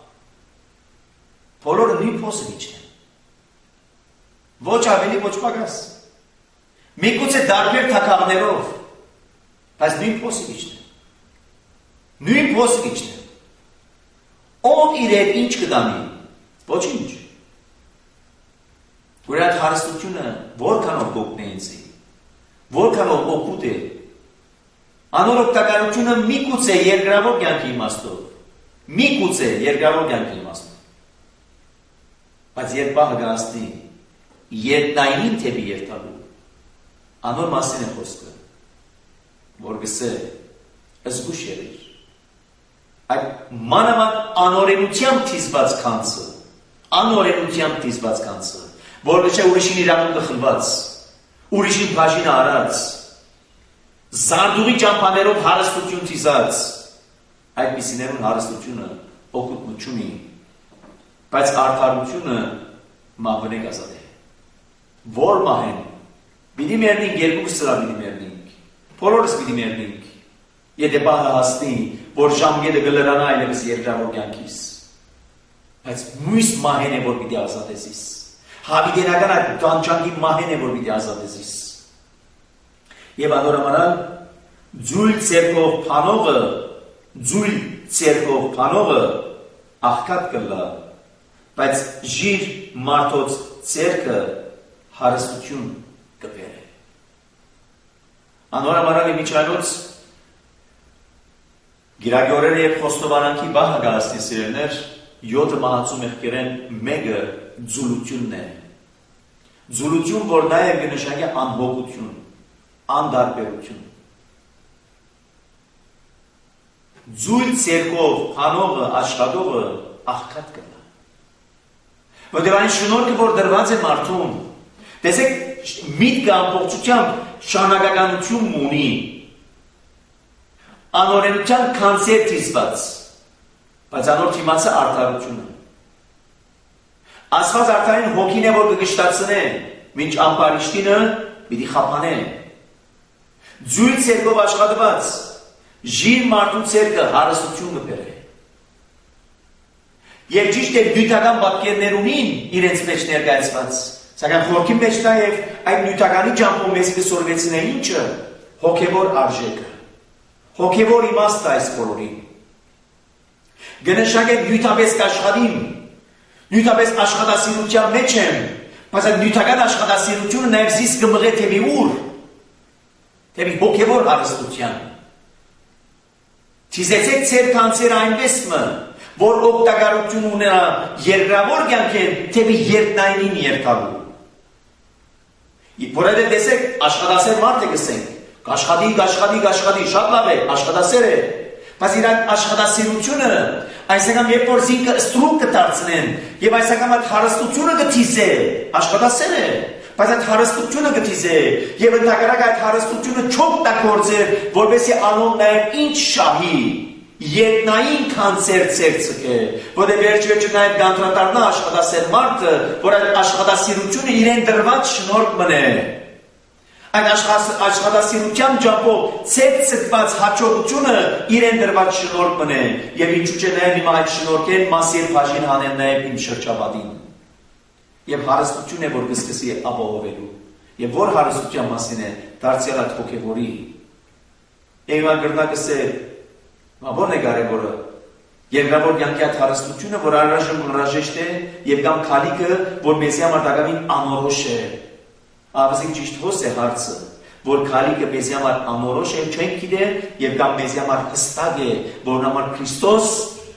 բոլորը նույն փոսիչն են։ Ոչ ավելի, ոչ պակաս։ Միգուցե տարբեր թակաղներով, բայց նույն փոսիչն է։ Նույն փոսիչն է։ Ով իր հետ ինչ կդանի, ոչինչ։ Որ այդ հարստությունը որքանով կօգնի ինձի, որքանով օգուտ է, անոր օգտակարությունը միգուցե երկրավոր կյանքի իմաստով, միգուցե երկրավոր կյանքի իմաստով, բայց երբ պահը կհասնի երկնային թեպի երթալու, անոր մասին է խոսքը, որ գսե զգուշ եղիր։ Այդ մանավանդ անօրենությամբ թիզված կանցը, որ չէ ուրիշին իրավունքը խլված, ուրիշին բաժինը արած, զարդուղի ճամփաներով հարստություն թիզած, այդպիսիներուն հարստությունը օգուտ չունի, բայց արդարությունը մահվնեք ազատ է։ Որ մահեն, պիտի մեռնենք, երկուքս սրա պիտի մեռնենք, բոլորս պիտի մեռնենք, եթե պահը հասնի, որ ժամկետը կլրանա այլևս երկրավոր կյանքիս, բայց մյուս մահեն է, որ պիտի ազատեսիս, հավիտենական այդ տանջանքի մահեն է, որ պիտի ազատեսիս։ Եվ անորոմանալ ձույլ ցերկով փանողը աղքատ կլա, բայց ժիր մարդոց ցերկը հարստություն կբերե։ Անորոմանալ միջանոց Գիրագորերը և խոստովանանքի բահը գասնի սիրելներ, 7 մահացու մեղքերեն մեկը ձուլությունն է։ Ձուլություն, որ նաև կնշանակի անհոգություն, անդարբերություն։ Ձույլ ցերկով փանողը, աշխատողը աղքատ կլա։ Որտեղ այն շնորհքը, որ դրված է մարդուն, տեսեք, միտքը ամբողջությամբ շարունակականություն ունի, անօրենության կանցեր թիզված, բայց անոր թիմացը արդարությունը։ Աստված արդարին հոգին է, որ կգշտացնե, մինչ ամպարիշտինը պիտի խափանե։ Ձույլ ցերկով աշխատված, ժիր մարդու ցերկը հարստություն կբերե։ Եվ ճիշտ է նյութական պատկերներ ունին իրենց մեջ ներկայացված, սակայն խորքի մեջ նաև այդ նյութականի ճամփով մեզ կսորվեցնե ինչը հոգևոր արժեքը։ Հոգևոր իմաստը այս բոլորին։ Գնշագետ նյութապես կաշխատիմ, նյութապես աշխատասիրության մեջ եմ, բայց այդ նյութական աշխատասիրությունը նաև զիս կմղե թեպի ուր, թեպի հոգևոր հարստության։ Թիզեցեք ծեր կանցերը այնպես մը, որ օգտակարություն ունենա երկրավոր կյանքեն թեպի երկնայինին երթալու։ Որովհետև տեսեք, աշխատասեր մարդ է գսենք, Աշխատի, շատ լավ է, աշխատասեր է, բայց իր աշխատասիրությունը, այսական երբ որ զինքը ստրուկ կդարձնեն, և այսական այդ հարստությունը կթիզե, աշխատասեր է, բայց այդ հարստությունը կթիզե, և ընդհակառակ այդ հարստությունը չօգտագործեր, որպեսզի անոն նաև ինչ շահի, երկնային կանցեր ցերցկե, որտեղ վերջ-վերջը նաև կանդրադառնա աշխատասեր մարդը, որ այդ աշխատասիրությունը իրեն դրված շնորհք մնե։ Այդ աշխատասիրության ճամփով ցերցված հաջողությունը իրեն դրված շնորհք մնե եւ ինչու՞ չէ նաեւ իմ այդ շնորհքեն մասեր բաժին հանեն նաեւ իմ շրջապատին եւ հարստություն է որ կսկսի ապահովելու եւ որ հարստության մասին է դարձյալ այդ հոգեվորի եւ ագրնակսե ո՞րն է կարեւորը երկրավոր կյանքի այդ հարստությունը որ անհրաժեշտ է եւ կամ քալիքը որ մեզի համար դակավին անորոշ է Ավազիկ ճիշտ հոս է հարցը, որ քալիքը մեզի համար անորոշ է, չենք գիտեր եւ կամ մեզի համար հստակ է, որ համար Քրիստոս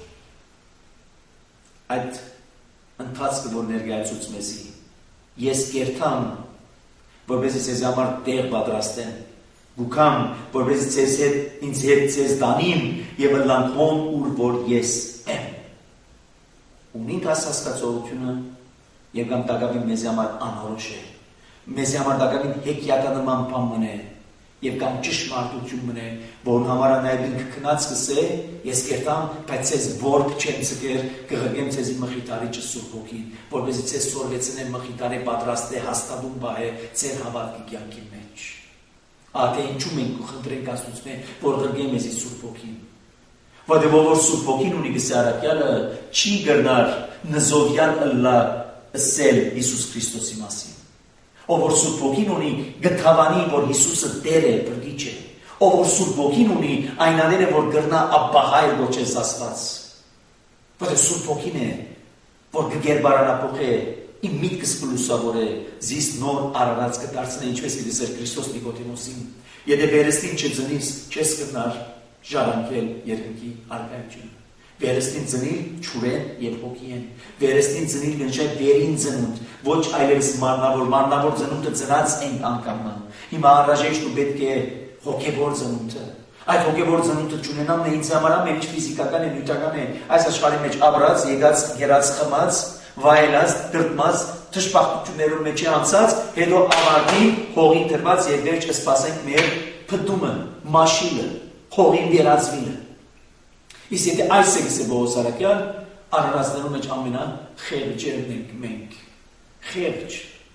այդ ընթացքը որ ներկայացուց մեզի ես կերտամ, որպեսզի ձեզ համար տեղ պատրաստեմ, գուքամ, որպեսզի ինձ հետ ձեզ դանիմ եւ լանքոն ուր որ ես եմ։ Ունենք հասկացողությունը եւ կամ տակավին մեզի համար անորոշ է։ Մեզի համար դակավին հեքիաթանման բան մնե Եվ կամ ճշմարտություն մնե, որն համարա նաև ինքը քնած կսե, ես կերտամ, բայց ես որբ չեմ ծգեր, կղգեմ ձեզի մխիտարիչը Սուրբ Հոգին, որպեսզի ձեզ սորվեցնեմ մխիտարի պատրաստե հաստատում բահե ձեր հավատքի կյանքի մեջ։ Ատե ինչու մենք խնդրենք Աստծուց, որ ղրգեմ մեզի Սուրբ Հոգին։ Որտեղ որ Սուրբ Հոգին ունի գսարակյալը չի գրնար նզովյալ ըլլա ըսել Հիսուս Քրիստոսի մասին։ Ով որ Սուրբ Ոգին ունի գտավանի, որ Հիսուսը Տեր է, բրգիչ է։ Ով որ Սուրբ Ոգին ունի, այնաներ է, որ գրնա Աբբահայր ոչես Աստված։ Որտեղ Սուրբ Ոգին է, որ գերբարանափոխ է, իմ միտքս կլուսավոր է, զիս նոր արարած կդարձնե, ինչպես դիսեր Քրիստոս Նիկոդեմոսին։ Եթե վերստին չծնից, չես կնար ժառանգել երկնքի արքայությունը։ Վերստին ծնիլ չուրեն և հոգի են, վերստին ծնիլ գնշայ վերին ծնունդ, ոչ այլևս մարմնավոր ծնունդը ծնած ենք անգամը, հիմա առաժեշտ ու պետք է հոգևոր ծնունդը, այդ հոգևոր ծնունդը չունենամ է ինձ համար ամեն ինչ ֆիզիկական է, նյութական է, այս աշխարհի մեջ ապրած, եկած, գերած, խմած, վայելած, դրդմած, թշպախտություններում մեջ անցած, հետո ավարտի հողին դրված և վերջ սպասենք մեր փտումը, մաշիլը, հողին վերածվինը։ Իսկ եթե այս է գսե Բողոս Արաքյան, արարածներու մեջ ամենա խեղճերն ենք մենք, խեղճ։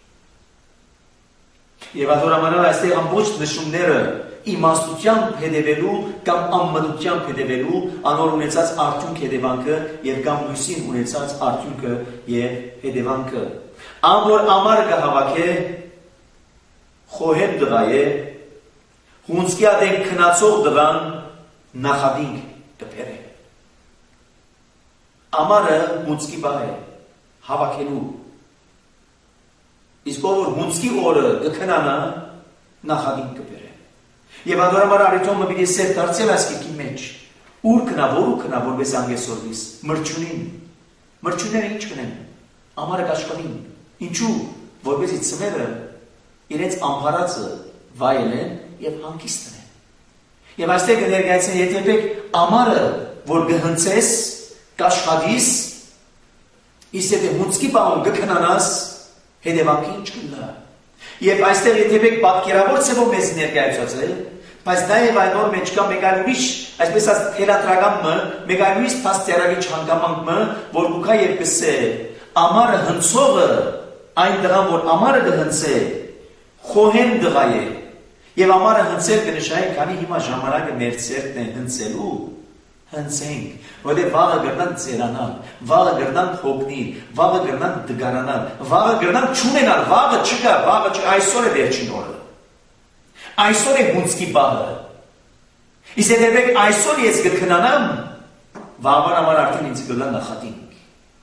Եվ ատորամանալ այստեղ ամբողջ նշումները իմաստությամբ հետևելու կամ անմտությամբ հետևելու անոր ունեցած արդյունք հետևանքը և կամ լույսին ունեցած արդյունքը և հետևանքը։ Ան որ ամար կհավաք է, խոհեր դղա է, հունցքի ատենք քնացող դղան նախադինք կպեր է։ Ամարը հունցքի բահ է, հավաքելու։ Իսկ ով որ հունցքի օրը կքնանա, նախադինք կպեր է։ Եվ ադորամար արիթոմը պիտի սեր դարձել այս կիքի մեջ, ուր կնա, որու կնա, որպես անգեսորվիս, մրջունին։ Մրջունները ինչ կնեն, ամարը կաշխանին, ինչու, որպեսի ծմերը իրենց ամպարածը վայել են և հանգիստն են։ Եվ այստեղ կներգայացեն, եթե եպեք ամարը, որ գհնցես, կաշխադիս, իսկ եթե հունցքի բաղում գքնանաս, հետևանքի ինչ կլա։ Եվ այստեղ եթե եպեք պատկերավոր ծևով մեզ ներկայացած է, բայց նաև այն որ մեջ կա մեկ այլ ուրիշ, այսպես ասած թելատրական մը, մեկ այլ ուրիշ փաստիարակիչ հանգամանք մը, որ գուքա և կսե, ամարը հնցողը, այն դղան, որ ամարը կհնցե, խոհեն դղա է, և ամարը հնցել կնշային, քանի հիմա ժամանակը մեր ծերտն է հնցելու, հնցենք, որտեղ վաղը գրնան ծերանալ, վաղը գրնան հոգնիլ, վաղը գրնան դգարանալ, վաղը գրնան չունենալ, վաղը չկա, այսօր է վերջին օրը, այսօր է հունցքի բաղը, իսկ եթե այսօր ես կքնանամ, վաղվան համար արդեն ինձ գլա նախատինք,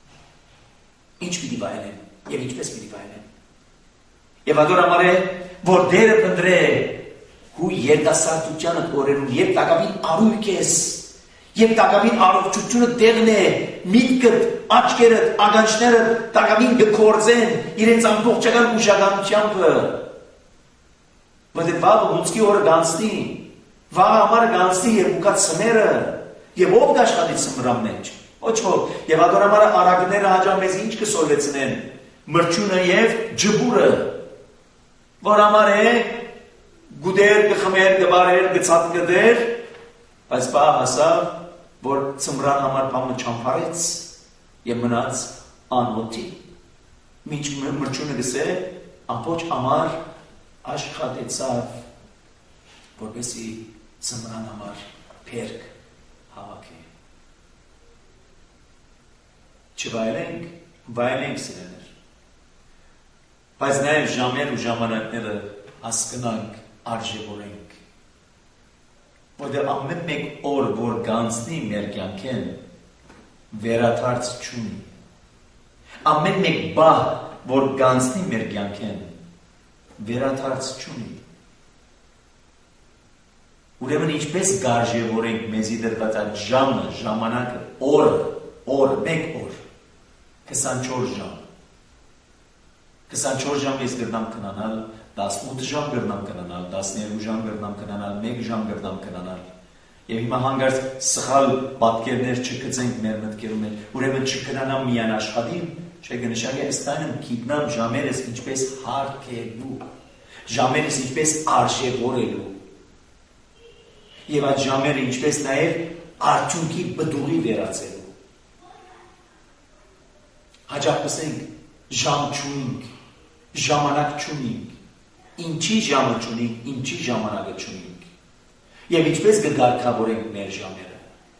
ինչ պիտի բայելեմ և ինչպես պիտի բայելեմ, և ադոր համար է, որ դերը պնդրե հու երդասարտությանըտ օրերում, և տակավին արույք ես, և տակավին առողջությունը տեղն է, միտքդ, աչքերդ, ականջներդ տակավին գկործեն իրենց ամբողջական ուժականությամբ, որտեղ վաղը հունցքի օրը գանցնի, վաղը համարը գանցնի և ուկա ծմերը, և ով կաշխատի ծմրան մեջ, ոչ ով, և ադորամարը արագները հաջան մեզ ինչ կսորվեցնեն, մրջունը և ջբուրը, որ համար է գուդեր, կխմեր, կբարեր, կծատ կդեր, բայց բա հասավ, որ ծմրան համար պամը չամպարեց և մնաց անոթի, մինչ մրջունը գսե, ամբոչ համար աշխատեցավ, որպեսի ծմրան համար պերկ հավաք է։ Չվայելենք, վայելենք սիրեներ, բայց նաև ժամեր ու ժամանակները հասկնանք, արժևորենք, որտեղ ամեն մեկ օր, որ գանցնի մեր կյանքեն, վերադարձ չունի։ Ամեն մեկ բահ, որ գանցնի մեր կյանքեն, վերադարձ չունի։ Ուրեմն ինչպես գարժևորենք մեզի դրված այդ ժամը, ժամանակը, օրը, մեկ օր, 24 ժամ։ 24 ժամ ես գրնամ կնանալ, 18 ժամ գրնամ կնանալ, 12 ժամ գրնամ կնանալ, 1 ժամ գրնամ կնանալ։ Եվ հիմա հանգարց սխալ պատկերներ չգծենք մեր մտքերում են, ուրեմն չկնանամ միան աշխատիմ, չէ գնշակ է ստանեմ գիտնամ ժամերս ինչպես հարկելու, ժամերս ինչպես արժևորելու, Եվ այդ ժամերը ինչպես նաև արդյունքի բդուղի վերածելու։ Հաճախ ասենք ժամ չունենք, ժամանակ չունենք, ինչի ժամը չունենք, ինչի ժամանակը չունենք։ Եվ ինչպես կգարկավորենք մեր ժամերը։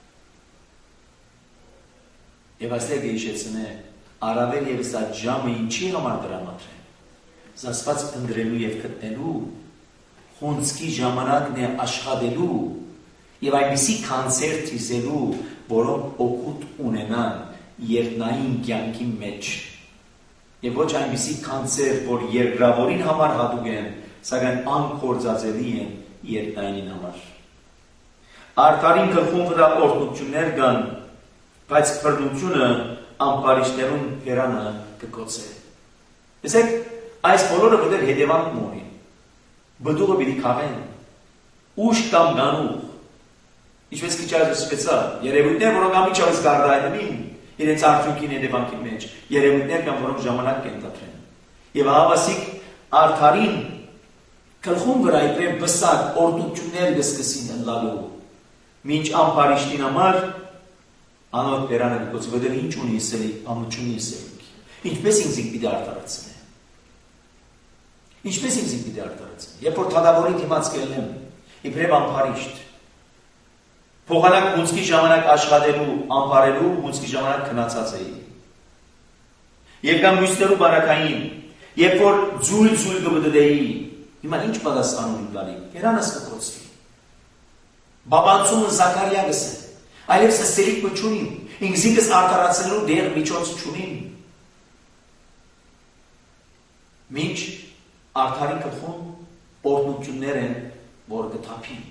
Եվ այստեղ հիշեցնեմ առավել ևս այդ ժամը ինչի համար դրամատրեն։ Զասված ընտրելու եւ գտնելու խոնցքի ժամանակն է աշխատելու եւ այնպիսի կանցերտ ծիսելու, որոնք օգուտ ունենան երկնային կյանքի մեջ։ Եվ ոչ այնպիսի կանցերտ, որ երկրավորին համար հատուկ են, սակայն անկործածելի են երկնայինին համար։ Արդարին գլխում վրա օրհնություններ կան, բայց բռնությունը ամպարիչներուն վերանը կկոծե։ Տեսեք, այս բոլորը բդել հետևանք ունի։ Բդուղը պիտի քաղեն, ուշ կամ գանուղ, ինչպես քիչ ասեցա, երևույթներ, որոնք ամիջապես գարդայնին, իրենց արդյունքին հետևանքի մեջ, երևույթներ կամ որոնք ժամանակ կենտադրեն։ Եվ ահավասիկ արդարին գլխում վրա իբրև բսակ օրհնություններ կսկսին ընլալու, մինչ ամպարիչին համար անոր վերանը կկոծի, որտեղ ինչ ունի իսելի, ամուչունի իսելիք։ Ինչպես ինձ պիտի արդարացնե։ Ինչպես ինձ պիտի արդարացնե։ Երբ որ թադավորի դիմաց կելնեմ, իբրև ամպարիչտ, փոխանակ հունցքի ժամանակ աշխատելու, ամպարելու, հունցքի ժամանակ քնացած էի։ Եվ կամ մյուսներու բարակային, երբ որ ձույլ կբդդեի, հիմա ինչ պատասխանում իմ լալի, երանս կկոծվի։ Բաբանցումը Զաքարիա գսե, այլև սսելիք մը չունին, ինքզինքս արդարացնելու դեր միջոց չունին։ Մինչ արդարի գլխում օրհնություններ են, որ կթափին։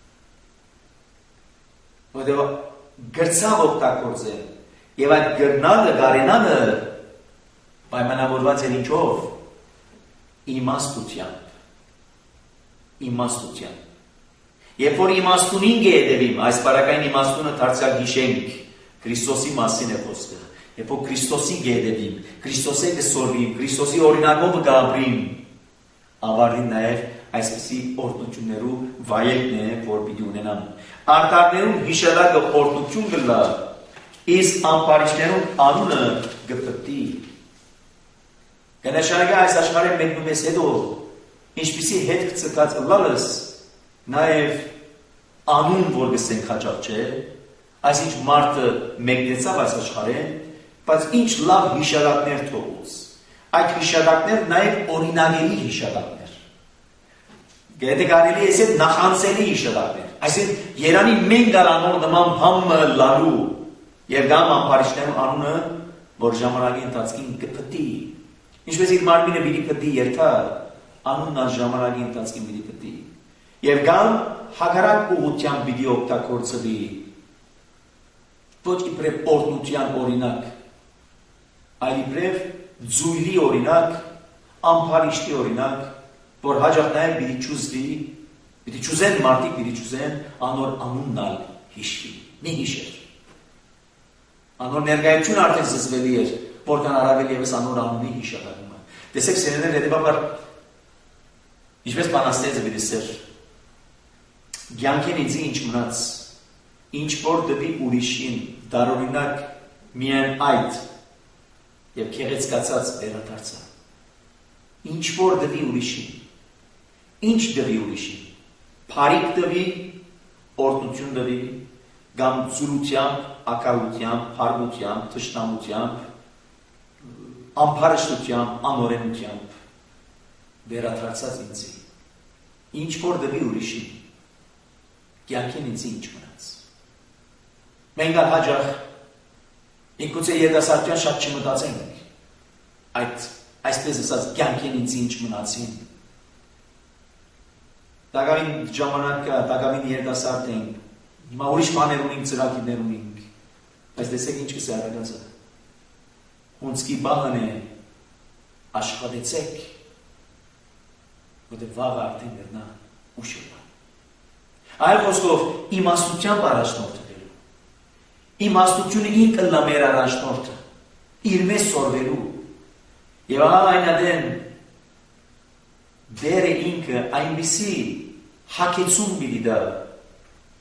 Որտեղ գրծավ օգտագործել, եւ այդ գրնալը, գարենալը պայմանավորված է ինչով։ Իմաստությամբ։ Երբ որ իմաստունին գեդևիմ, այս բարակային իմաստունը դարձյալ հիշենք, Քրիստոսի մասին է խոսքը։ Երբ որ Քրիստոսի գեդևիմ, Քրիստոսի կսորվիմ, Քրիստոսի օրինակով կապրիմ, ավարտին նաև այսպիսի օրհնություններու վայելքն է, որ պիտի ունենամ։ Արդարներուն հիշելակը օրհնություն կլա, իսկ ամպարիչներուն անունը կփտի։ Կնշանակի այս աշխարհի մեկնումից հետո, ինչպիսի հետ կծկած լալս, նաև անուն, որ գսենք հաճախ չէ, այսինչ մարդը մեկնեցավ այս աշխարհին, բայց ինչ լավ հիշատակներ թողուց։ Այդ հիշատակներ նաև օրինագելի հիշատակներ։ Գետե կարելի է ասել նախանցելի հիշատակներ։ Այսինքն Երանի մենք գարանոր նման համը լալու եւ գամ ամպարիչներու անունը, որ ժամանակի ընթացքին կփտի։ Ինչպես իր մարմինը պիտի փտի երթա, անունն այս ժամանակի ընթացքին պիտի փտի։ Եվ գամ հակառակ ուղղությամբ պիտի օգտագործվի։ Ոչ իբրև օրհնության օրինակ, այլ իբրև ձույլի օրինակ, ամպարիչի օրինակ, որ հաջող նաև պիտի ճուզվի, պիտի ճուզեն մարդիկ, պիտի ճուզեն անոր անուննալ հիշվի, մի հիշեր։ Անոր ներկայություն արդեն զզվելի էր, որքան առավել ևս անոր անունի հիշատակումը։ Տեսեք սերեներ հետևաբար, ինչպես բանաստեղծը պիտի սեր, կյանքին ինձ ինչ մնաց, ինչ որ դեպի ուրիշին, տարօրինակ միայն այդ եւ քեղեցկացած վերադարձա։ Ինչ որ դեպի ուրիշին, ինչ դեպի ուրիշին, փարիկ դեպի, օրհնություն դեպի, կամ ծուրությամբ, ակալությամբ, փառմությամբ, թշնամությամբ, ամփարշտությամբ, անօրենությամբ վերադարձած ինձի։ Ինչ որ դեպի ուրիշին, կյանքին ինձ ինչ մնաց։ Մենք հաջող ինքուցե երդասարտյան շատ չմտածենք այսպես ասած կյանքին ինձ ինչ մնացին։ Տակավին ժամանակը, տակավին երդասարտ ենք, հիմա ուրիշ բաներ ունենք, ծրագիրներ ունենք, բայց տեսեք ինչ կսե արագածը։ Հունցքի բաղն է, աշխատեցեք, որտեղ վաղը արդեն գրնա ուշելա։ Այլ խոսքով իմաստությամբ առաջնորդը դելու։ Իմաստությունը ինքը լա մեր առաջնորդը, իր մեզ սորվելու։ Եվ այն ադեն դերը ինքը այնպիսի հակեցում բիլի դա,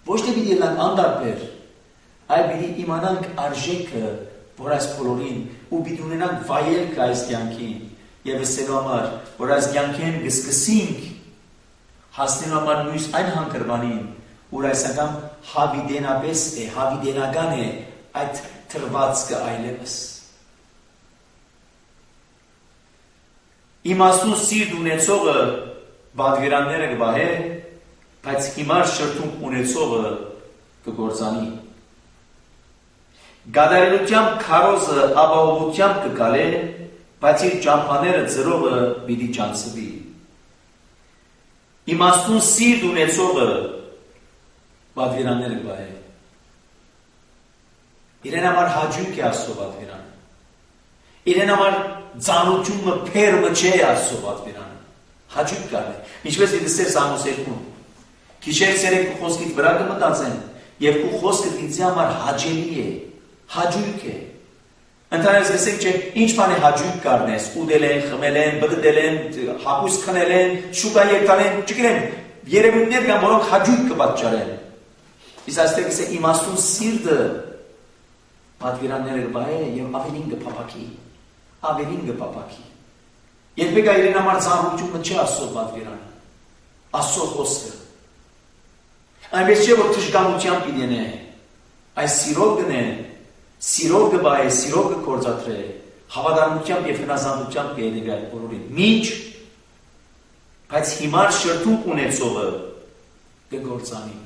Ոչ թե պիտի ելնանք անդարբեր, այլ պիտի իմանանք արժեքը, որ այս բոլորին, ու պիտի ունենանք վայելք այս կյանքին, եւ ասելու համար, որ այս կյանքին կսկսենք հասնելու համար նույնիսկ այն հանգրվանին, որ այսական հավիդենապես է, հավիդենական է այդ թրվածքը այլևս։ Իմաստուն սիրտ ունեցողը բادگیրանները կբահե, բայց հիմար շրթունք ունեցողը կգործանի։ Գադարելությամբ քարոզը ապահովությամբ կգալե, բայց իր ճամփաները ծրողը պիտի ճանցվի։ Իմաստուն սիրտ ունեցողը բادگیրանները կբահե։ Իրեն համար հաճույք է Աստծո բادگیրանը։ Իրեն համար ծանոթությունը փերմը չէ Աստծո բادگیրանը։ Հաճույք կա։ Ինչպես դիտել Սամոս 2-ում։ Քիչեր ցերեկ խոսքից վրա կմտածեն, եւ քո խոսքը ինձ համար հաճելի է, հաճույք է։ Ընդհանրապես ասենք չէ, ինչ բան է հաճույք կառնես, ուտել են, խմել են, բգդել են, հագուստ քնել են, շուկա եկան են, չգիտեմ, երևույթներ կան, որոնք հաճույք կպատճառեն։ Իսկ այստեղ է իմաստուն սիրտը բادگیրանները կբահե եւ ավելին կփապակի, ավելին կփապակի։ Երբեք այրեն համար ծանրությունը չի Աստծո բادگیրանը, Աստծո խոսքը։ Այնպես չէ, որ թշնամությամբ պիտի այս սիրով գնե, սիրով կբահե, սիրով կգործադրե, հավատարմությամբ եւ հնազանդությամբ կհետևի այդ բոլորին։ Մինչ, բայց հիմար շրթունք ունեցողը կգործանի։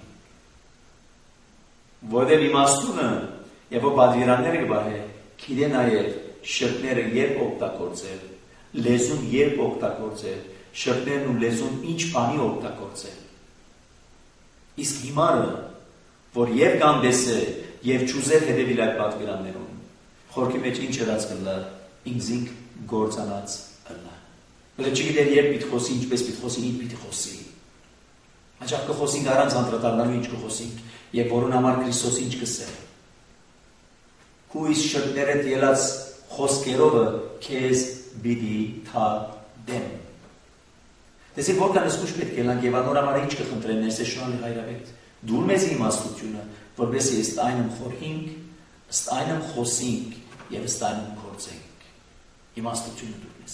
Որտեղ իմաստունը եւ բادگیրանները կբահե, գիտե նաեւ շրթները երբ օգտագործել, լեզուն երբ օգտագործել, շրթներն ու լեզուն ինչ բանի օգտագործել։ Իսկ հիմարը, որ եւ գանդես է, եւ ճուզեր հետևիլ այդ բادگیրաններուն, խորքի մեջ ինչ երած կլա, ինքզինք գործանած ըլլա։ Որը չգիտեր երբ պիտի խոսի, ինչպես պիտի խոսի, ինչ պիտի խոսի։ Հաճախ կխոսենք առանց անդրադառնալու ինչ կխոսենք, եւ որուն համար Քրիստոս ինչ կսե։ Քույս շրթներդ ելած խոսքերովը քեզ պիտի թադեմ։ Տեսեք որքան զգուշ պետք է լանք եւ անորամար ինչ կխնդրեն ներսեշնալի հայրավետ։ Դուր մեզ իմաստությունը, որպեսզի ըստ այնմ խորհենք, ըստ այնմ խոսենք եւ ըստ այնմ գործենք։ Իմաստությունը դուր մեզ։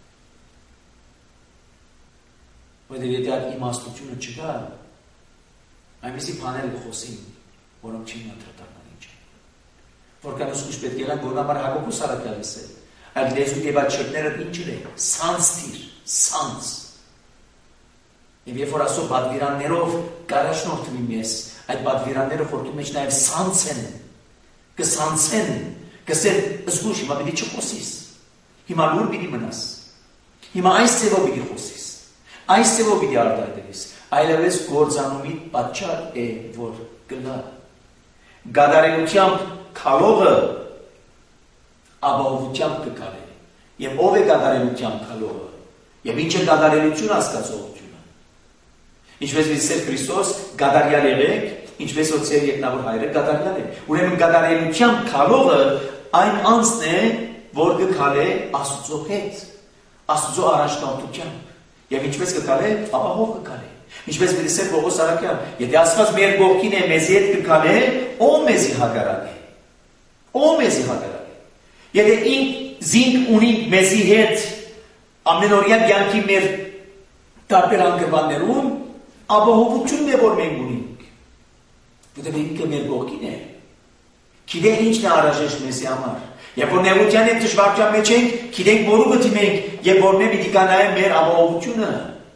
Որտեղ եթե այդ իմաստությունը չկա, այնպեսի բաներ կխոսենք, որոնք չեն անդրադառնալ ինչ է։ Որքան զգուշ պետք է լանք, որ համար Հակոբոս առաքյալս է։ Այդ լեզու եւ այդ շրթները ինչ է։ Սանց դիր, սանց։ Եվ երբ որ Աստծո բادگیրաններով կարաշնորթվի մեզ, այդ բادگیրանները խորքի մեջ նաև սանցեն, կսանցեն, կսեն զգուշ, հիմա պիտի չխոսիս, հիմա լուր պիտի մնաս, հիմա այս ձևով պիտի խոսիս, այս ձևով պիտի արտահայտվես, այլևս գործանումի պատճառ է, որ կլա։ Գադարելությամբ քալողը ապահովությամբ կգալի, եւ ով է գադարելությամբ քալողը, եւ ինչ է գադարելություն հասկացողությունը։ Ինչպես դիսել Քրիստոս գադարյալ եղեք, ինչպես որ ծեր եկնավոր հայրը գադարյալ է։ Ուրեմն գադարելությամբ քալողը այն անձն է, որ կքալե Աստծո հետ, Աստծո առաջնորդությամբ։ Եվ ինչպես կքալե, ապահով կքալե։ Ինչպես դիսել Պողոս առաքյալ, եթե Աստված մեր կողքին է, մեզի հետ կքալե, ով մեզի հակառակ է։ Ով մեզի հակառակ է։ Եթե զինք ունենք մեզի հետ ամենօրյա կյանքի մեր տարբեր անկրվաններում, ապահովությունն է, որ մենք ունենք։ Որտեղ ինքը մեր կողքին է։ Գիտենք ինչն է առաջեշտ մեզի համար։ Երբ որ նեղության եւ դժվարության մեջ ենք, գիտենք որու գտիմենք եւ որն է պիտի կանայ մեր ապահովությունը։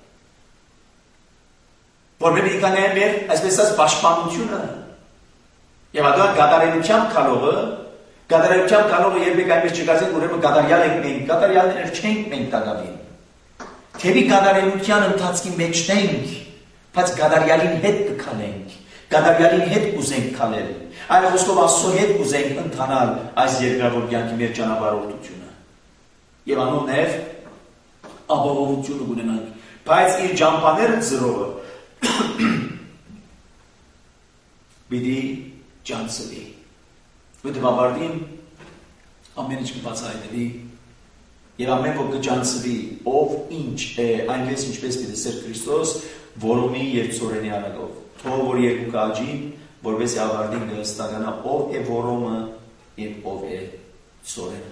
Որն է պիտի կանայ մեր, այսպես ասած, պաշտպանությունը։ Եվ ադա գադարելությամբ քալողը երբեք այնպես չգացենք, ուրեմն գադարյալ ենք մենք, գադարյալներ չենք մենք տակավին։ Թեպի գադարելության ընթացքի մեջն ենք, բայց գադարյալին հետ կքալենք, գադարյալին հետ կուզենք քալել, այլ խոսքով Աստծո հետ կուզենք ընթանալ այս երկրավոր կյանքի մեր ճանապարհորդությունը։ Եվ անոնց նաև ապահովություն ունենանք, բայց իր ճամփաները ծրողը պիտի ճանցվի։ Որտեղ ավարտին ամեն ինչ կբացահայտվի եւ ամեն ոք կճանցվի, ով ինչ է, այնպես ինչպես դիտել Քրիստոս, որոմի եւ ծորենի արագով։ թող որ երկու կաճի, որպես ավարտին կհստականա ով է որոմը եւ ով է ծորենը։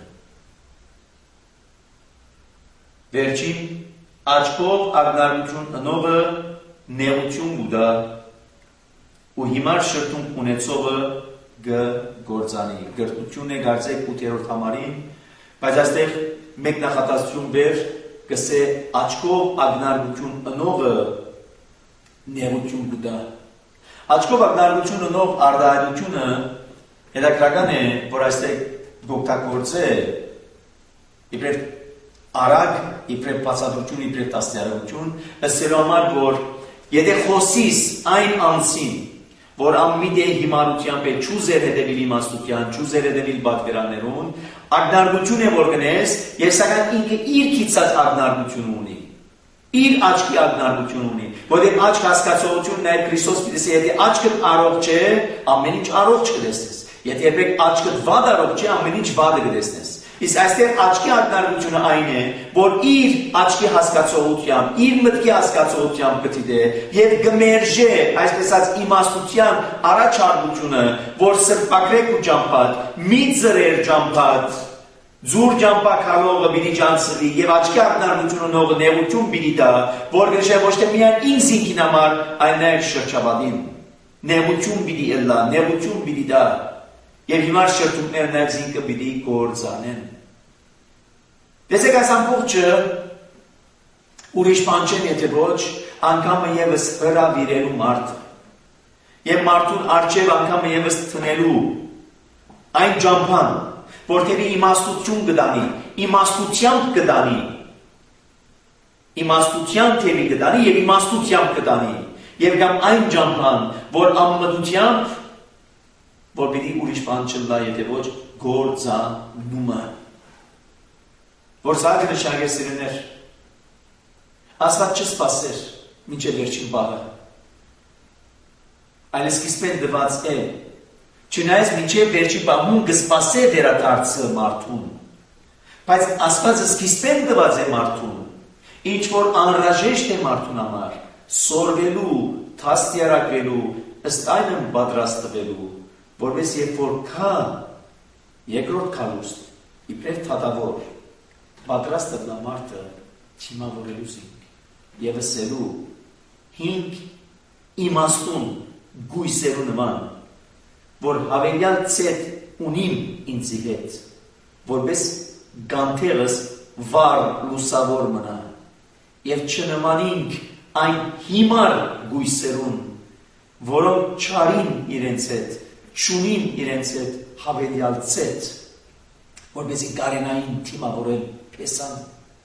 Վերջին աչքով ագնարություն ընողը նեղություն ուդա ու հիմար շրթում ունեցողը գործանի։ Գրտություն է գարձեք 8-րդ համարին, բայց այստեղ մեկ նախատասություն բեր կսե աչքով ագնարություն ընողը նեղություն ուդա։ Աչքով ագնարություն ընող արտահայտությունը հետաքրական է, որ այստեղ գոկտագործե իբրև արագ, իբրև բացատրություն, իբրև դաստիարակություն, ըսելու համար, որ եթե խոսիս այն անձին, որ ամիդե հիմարությամբ է չուզեր հետևիլ իմաստության, չուզեր հետևիլ բատվերաններուն, ագնարություն է որ գնես, եւ սակայն ինքը իր քիծած ագնարություն ունի, իր աչքի ագնարություն ունի, որտեղ աչք հասկացողություն նաև Քրիստոս պիտի եթե աչքդ առողջ է, ամեն ինչ առողջ կտեսնես, եթե երբեք աչքդ վատ առողջ է, ամեն ինչ վատ կտեսնես։ Իսկ այստեղ աչքի ագնարությունը այն է, որ իր աչքի հասկացողությամբ, իր մտքի հասկացողությամբ գտիդե եւ գմերժե, այսպես ասած, իմաստության առաջարկությունը, որ սրբակրեք ու ճամփատ, մի ծրեր ճամփատ, ձուր ճամփակալողը բիդի ջանցվի եւ աչքի ագնարությունը նողը նեղություն բիդի դա, որ գրշե ոչ թե միայն ինձ ինքին համար, այլ նաեւ շրջապատին։ Նեղություն բիդի ելա, նեղություն բիդի դա։ Եվ հիմար շրթունքները նաև զինքը բիդի գործանեն։ Տեսեք այս ամբողջը ուրիշ բան չեն, եթե ոչ, անգամը ևս հրավիրելու մարդը։ Եվ մարդուն արջև անգամը ևս տնելու այն ճամփան, որտեղի իմաստություն կդանի, իմաստությամբ կդանի, իմաստության թեմի կդանի եւ իմաստությամբ կդանի, եւ կամ այն ճամփան, որ ամմտությամբ որ պիտի ուրիշ բան չլա, եթե ոչ գործանումը։ Որ սա կնշանակեր սիրուներ, Աստված չսպասեր մինչև վերջին բաղը, այլ սկիզբեն դված է, չնայած մինչև վերջին բաղում կսպասե վերադարձը մարդուն, բայց Աստվածը սկիզբեն դված է մարդուն, ինչ որ անհրաժեշտ է մարդուն համար, սորվելու, դաստիարակվելու, ըստ այնմ պատրաստվելու, որպես երբ որ կա երկրորդ քալուստ, իբրև թադավոր, պատրաստը լա մարդը թիմավորելու զինք եւ ասելու հինգ իմաստուն գույսերու նման, որ հավելյալ ցետ ունիմ ինձի հետ, որպես գանթերս վար լուսավոր մնա եւ չնմանինք այն հիմար գույսերուն, որոնք չարին իրենց հետ, չունին իրենց հետ հավելյալ ցետ, որպեսզի կարենային թիմավորել փեսան։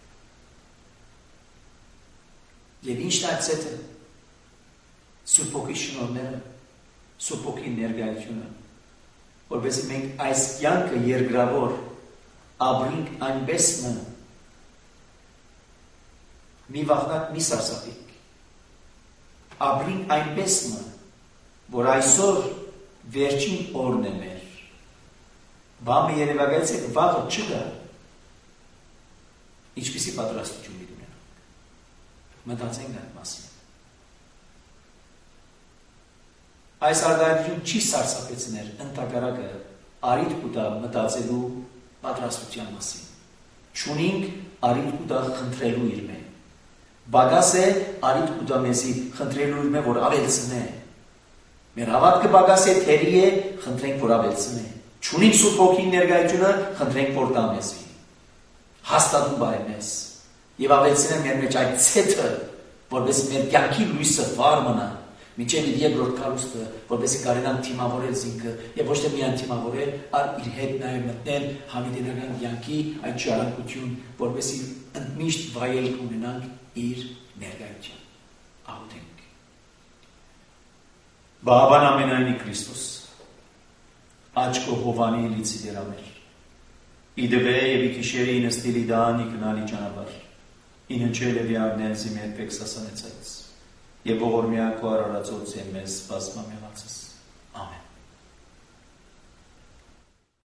Եվ ինչն է ցետը։ Սուրբ Հոգի շնորհները, Սուրբ Հոգի ներկայությունը, որպեսզի մենք այս կյանքը երկրավոր ապրենք այնպես մի վախնակ մի սարսափիկ, ապրենք այնպես որ այսօր վերջին օրն է մեր, բամը երևակայեցեք վաղը չկա, ինչպիսի պատրաստություն մի դունենանք, մտածենք այդ մասին։ Այս արտահայտություն չի սարսափեցներ ընդհակառակը արիթ կուտա մտածելու պատրաստության մասին, չունինք արիթ կուտա խնդրելու իր մեն, բագաս է արիթ կուտա մեզի խնդրելու իր մեն, որ ավելցնե, մեր հավատքը բագաս է թերի է, խնդրենք որ ավելցնե, չունինք Սուրբ Հոգի ներկայությունը, խնդրենք որ տա մեզի, հաստատում բայ մեզ, եւ ավելցնեն մեր մեջ այդ ցեթը, որպես մեր կյանքի լույսը վառ մնա, մինչև իր երկրորդ քալուստը, որպեսզի կարենան թիմավորել զինքը, եւ ոչ թե միայն թիմավորել, այլ իր հետ նաեւ մտնել հավիտենական կյանքի այդ շարունակություն, որպեսզի ընդմիշտ վայել ունենանք իր ներկայության։ Աղոթենք։ Բաբան ամենայնի Քրիստոս, աչքո հովանի լիցի դերամեր, իդվե եւ իքիշերի ինստիլի դանի կնալի ճանապարհ, իննչել եւ արնել զիմեր պեքսասանեցած, եւ ողորմյա քո արարածոց եմ մեզ սպասմամեղած